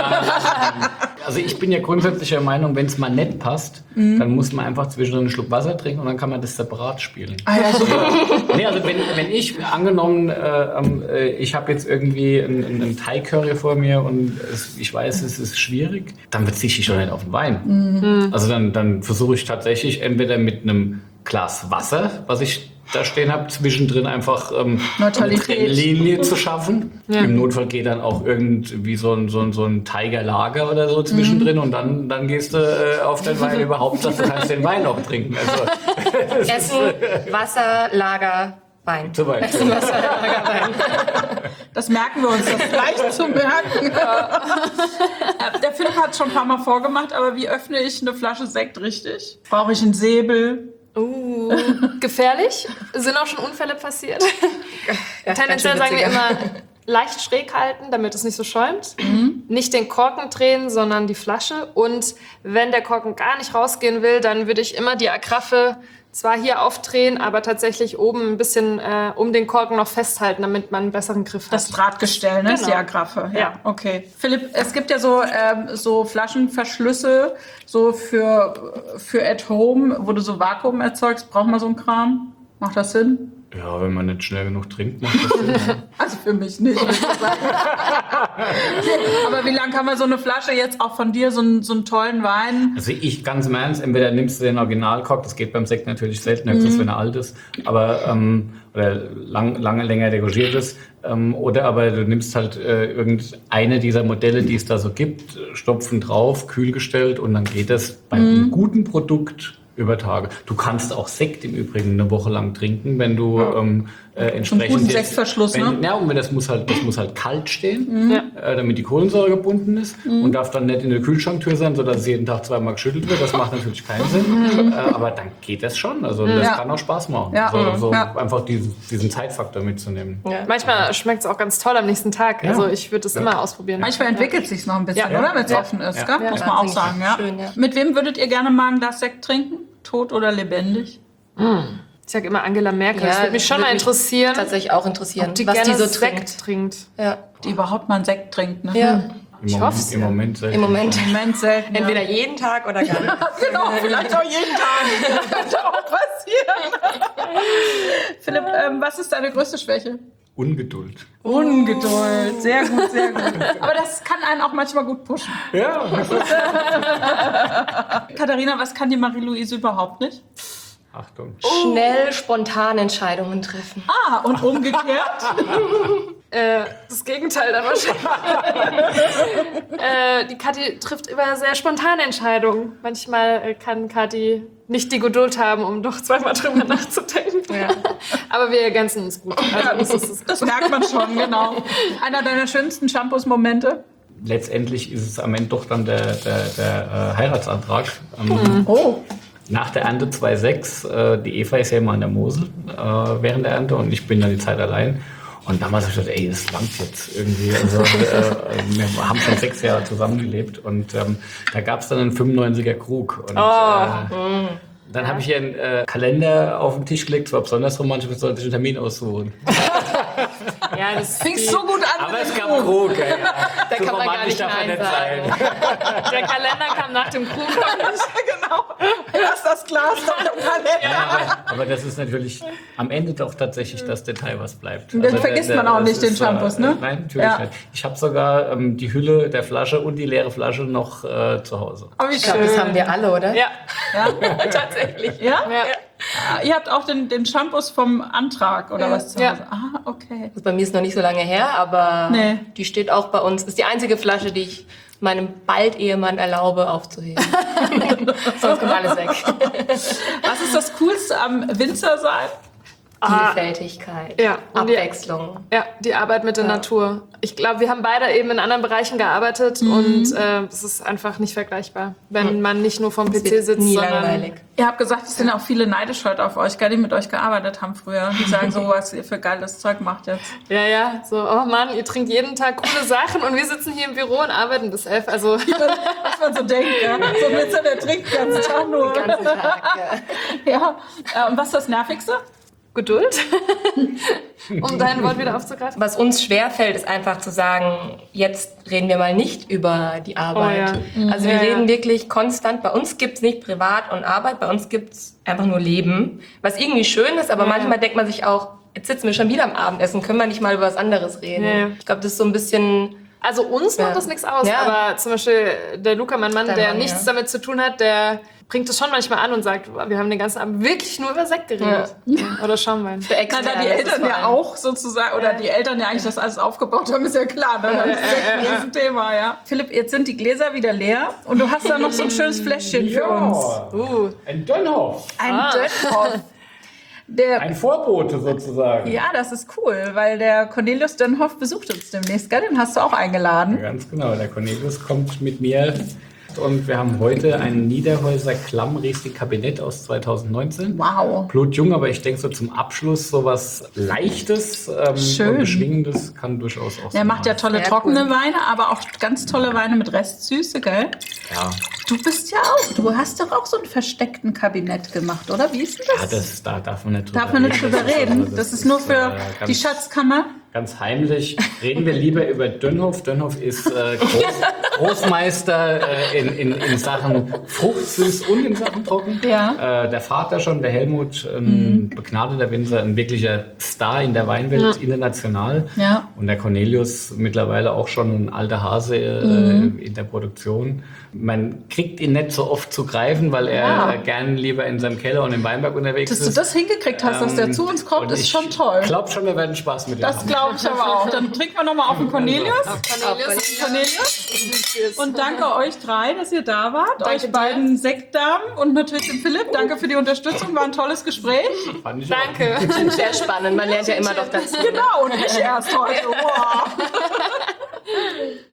C: Also ich bin ja grundsätzlich der Meinung, wenn es mal nicht passt, dann muss man einfach zwischendrin einen Schluck Wasser trinken und dann kann man das separat spielen.
A: Ah ja, super.
C: Nee, also wenn ich angenommen, ich habe jetzt irgendwie einen Thai-Curry vor mir und ich weiß, es ist schwierig, dann verzichte ich schon nicht auf den Wein. Also dann versuche ich tatsächlich entweder mit einem Glas Wasser, was ich da stehen habe, zwischendrin einfach eine
A: Neutralität.
C: Trennlinie zu schaffen.
B: Ja.
C: Im Notfall geht dann auch irgendwie so ein Tiger-Lager oder so zwischendrin und dann gehst du auf den Wein überhaupt, dass du kannst den Wein auch trinken. Also,
D: Essen, Wasser, Lager, Wein.
C: zum Beispiel.
D: Essen, Wasser, Lager, Wein.
A: Das merken wir uns, das ist leicht zu merken. Der Philipp hat es schon ein paar Mal vorgemacht, aber wie öffne ich eine Flasche Sekt richtig? Brauche ich einen Säbel?
B: Gefährlich. Sind auch schon Unfälle passiert.
D: Ja,
B: Tendenziell
D: ganz
B: sagen
D: schön
B: wir
D: witziger.
B: immer leicht schräg halten, damit es nicht so schäumt. Nicht den Korken drehen, sondern die Flasche. Und wenn der Korken gar nicht rausgehen will, dann würde ich immer die Agraffe zwar hier aufdrehen, aber tatsächlich oben ein bisschen um den Korken noch festhalten, damit man einen besseren Griff hat.
A: Das Drahtgestell, ne? Ist die
B: Genau.
A: Agraffe. Ja,
B: Ja.
A: okay. Philipp, es gibt ja so Flaschenverschlüsse, so für at home, wo du so Vakuum erzeugst. Braucht man so einen Kram? Macht das Sinn?
C: Ja, wenn man nicht schnell genug trinkt, macht das Sinn.
A: Also für mich nicht. würde ich sagen. Aber wie lange kann man so eine Flasche jetzt auch von dir, so einen tollen Wein?
C: Also ich ganz im Ernst, entweder nimmst du den Originalkork, das geht beim Sekt natürlich selten, höchstens wenn er alt ist, aber oder lange länger degorgiert ist, oder aber du nimmst halt irgendeine dieser Modelle, die es da so gibt, stopfen drauf, kühlgestellt und dann geht das bei einem guten Produkt über Tage. Du kannst auch Sekt im Übrigen eine Woche lang trinken, wenn du entsprechend
A: guten Sektverschluss, ne?
C: Ja, und das muss halt kalt stehen, damit die Kohlensäure gebunden ist und darf dann nicht in der Kühlschranktür sein, sodass es jeden Tag zweimal geschüttelt wird. Das macht natürlich keinen Sinn. Aber dann geht das schon. Also das kann auch Spaß machen.
A: Ja.
C: Einfach diesen Zeitfaktor mitzunehmen.
D: Ja.
B: Manchmal schmeckt es auch ganz toll am nächsten Tag.
C: Ja.
B: Also ich würde das immer ausprobieren.
A: Manchmal entwickelt sich noch ein bisschen,
B: Ja.
A: oder? Wenn es
C: Ja.
A: offen ist,
B: Ja.
A: gell?
B: Ja.
A: Muss man auch
D: Wahnsinnig
A: sagen, ja.
D: schön, ja.
A: Mit wem würdet ihr gerne mal ein Glas Sekt trinken? Tot oder lebendig?
B: Ich sage immer Angela Merkel. Das würde mich schon mal interessieren,
D: Tatsächlich auch interessieren,
B: ob die
D: was
B: gerne
D: die so
B: Sekt trinkt.
D: Ja.
A: Die überhaupt mal einen Sekt trinkt, ne?
D: Ja.
B: Ich hoff's,
C: Im
B: ja.
C: Moment selten.
D: Im Moment.
A: Im Moment selten.
D: Entweder jeden Tag oder gar nicht.
A: Genau, vielleicht auch jeden Tag. Das könnte auch passieren. Philipp, was ist deine größte Schwäche?
C: Ungeduld.
A: Ungeduld. Sehr gut, sehr gut. Aber das kann einen auch manchmal gut pushen.
C: Ja.
A: Katharina, was kann die Marie-Louise überhaupt nicht?
C: Achtung.
D: Schnell, spontan Entscheidungen treffen.
A: Ah, und umgekehrt?
B: Das Gegenteil dann wahrscheinlich. Die Kathi trifft immer sehr spontane Entscheidungen. Manchmal kann Kathi nicht die Geduld haben, um doch zweimal drüber nachzudenken.
D: Ja.
B: Aber wir ergänzen uns gut. Also
A: Das merkt man schon, genau. Einer deiner schönsten Shampoos-Momente?
C: Letztendlich ist es am Ende doch dann der Heiratsantrag.
A: Oh.
C: Nach der Ernte 2,6, die Eva ist ja immer an der Mosel während der Ernte und ich bin dann die Zeit allein. Und damals habe ich gedacht, ey, das langt jetzt irgendwie. Also, wir haben schon 6 Jahre zusammengelebt und da gab es dann einen 95er Krug. Und, dann habe ich hier einen Kalender auf den Tisch gelegt, zwar besonders romantisch, mit solchen Termin aussuchen.
B: ja, das
A: Fingst so gut an.
C: Aber
A: mit
C: es
A: dem
C: gab
A: Krug.
C: Krug, ey.
D: Da
C: So
D: kann man gar
C: romantisch
D: nicht
C: darf er
D: Nein
C: nicht sein.
B: Der Kalender kam nach dem Krug.
A: Genau. Lass das Glas dann im Kalender.
C: Ja, aber das ist natürlich am Ende doch tatsächlich das Detail, was bleibt.
A: Den vergisst man auch
C: das
A: nicht, den
C: ist,
A: Shampoos, ne?
C: Nein, natürlich
A: Ja.
C: nicht. Ich habe sogar die Hülle der Flasche und die leere Flasche noch zu Hause.
A: Oh, wie
D: Ich glaube, das haben wir alle, oder?
B: Ja,
A: Ja?
D: Tatsächlich.
A: Ja?
B: ja.
A: Ah, ihr habt auch den Shampoos vom Antrag oder was zu
B: Ja.
A: Hause? Ah, okay.
D: Also bei mir ist noch nicht so lange her, aber
A: Nee.
D: die steht auch bei uns. Ist die einzige Flasche, die ich meinem bald-Ehemann erlaube aufzuheben. Sonst kommt alles weg.
A: Was ist das Coolste am Winzer sein?
D: Vielfältigkeit,
B: Ja, und
D: Abwechslung.
B: Die Arbeit mit der Natur. Ich glaube, wir haben beide eben in anderen Bereichen gearbeitet und es ist einfach nicht vergleichbar, wenn man nicht nur vom PC sitzt,
D: Nie
B: sondern
D: langweilig.
A: Ihr habt gesagt, es sind auch viele neidisch heute auf euch, gell, die mit euch gearbeitet haben früher. Die sagen so, was ihr für geiles Zeug macht jetzt.
B: ja, so, oh Mann, ihr trinkt jeden Tag coole Sachen und wir sitzen hier im Büro und arbeiten bis 11. Also
A: Was man so denkt, ja. So ein Witzer, der trinkt den ganzen Tag nur.
D: Den ganzen Tag, ja.
A: Ja. Und was ist das Nervigste?
B: Geduld, um dein Wort wieder aufzugreifen.
D: Was uns schwerfällt, ist einfach zu sagen, jetzt reden wir mal nicht über die Arbeit. Also wir reden wirklich konstant. Bei uns gibt's nicht Privat und Arbeit, bei uns gibt's einfach nur Leben. Was irgendwie schön ist, aber manchmal denkt man sich auch, jetzt sitzen wir schon wieder am Abendessen, können wir nicht mal über was anderes reden.
B: Ja.
D: Ich glaube, das ist so ein bisschen...
B: Also uns macht das nichts aus, aber zum Beispiel der Luca, mein Mann, der nichts damit zu tun hat, der bringt es schon manchmal an und sagt, wir haben den ganzen Abend wirklich nur über Sekt geredet. Oder Schaumwein.
A: Na, da die Eltern ja auch sozusagen, oder die Eltern ja eigentlich das alles aufgebaut haben, ist ja klar. Ne? Das ist ein Thema, ja. Philipp, jetzt sind die Gläser wieder leer und du hast da noch so ein schönes Fläschchen für uns.
C: Ein Dönhoff.
A: Ein Dönhoff.
C: Ein Vorbote sozusagen.
A: Ja, das ist cool, weil der Cornelius Dönhoff besucht uns demnächst, gell? Den hast du auch eingeladen.
C: Ja, ganz genau, der Cornelius kommt mit mir und wir haben heute ein Niederhäuser Klammriesling-Kabinett aus 2019.
A: Wow.
C: Blutjung, aber ich denke so zum Abschluss sowas Leichtes
A: Schön.
C: und Beschwingendes kann durchaus auch
A: Der
C: so
A: macht ja tolle
D: Sehr
A: trockene
D: cool.
A: Weine, aber auch ganz tolle Weine mit Restsüße, gell?
C: Ja,
A: Du bist ja auch, du hast doch auch so ein versteckten Kabinett gemacht, oder? Wie ist denn das?
C: da darf man nicht drüber
A: Darf man nicht drüber reden?
C: Also
A: Das ist nur für die Schatzkammer.
C: Ganz heimlich. Reden wir lieber über Dönhoff. Dönhoff ist Großmeister in Sachen Fruchtsüß und in Sachen Trocken.
A: Ja.
C: Der Vater schon, der Helmut, begnadeter Winzer, ein wirklicher Star in der Weinwelt, international.
A: Ja.
C: Und der Cornelius mittlerweile auch schon ein alter Hase in der Produktion. Man kriegt ihn nicht so oft zu greifen, weil er gern lieber in seinem Keller und im Weinberg unterwegs
A: Dass
C: ist.
A: du das hingekriegt hast, dass der zu uns kommt,
C: Und
A: ist
C: ich
A: schon toll.
C: Ich glaube schon, wir werden Spaß mit ihm
A: Das
C: haben.
A: glaube ich aber auch. Dann trinken wir nochmal auf den Cornelius.
B: Cornelius.
A: Und danke euch drei, dass ihr da wart.
B: Danke
A: euch
B: dir.
A: beiden Sektdamen und natürlich dem Philipp. Danke für die Unterstützung. War ein tolles Gespräch.
C: Fand ich auch.
B: Danke.
D: Sehr spannend, man lernt ja immer doch dazu.
A: Genau, und ich erst heute. Wow.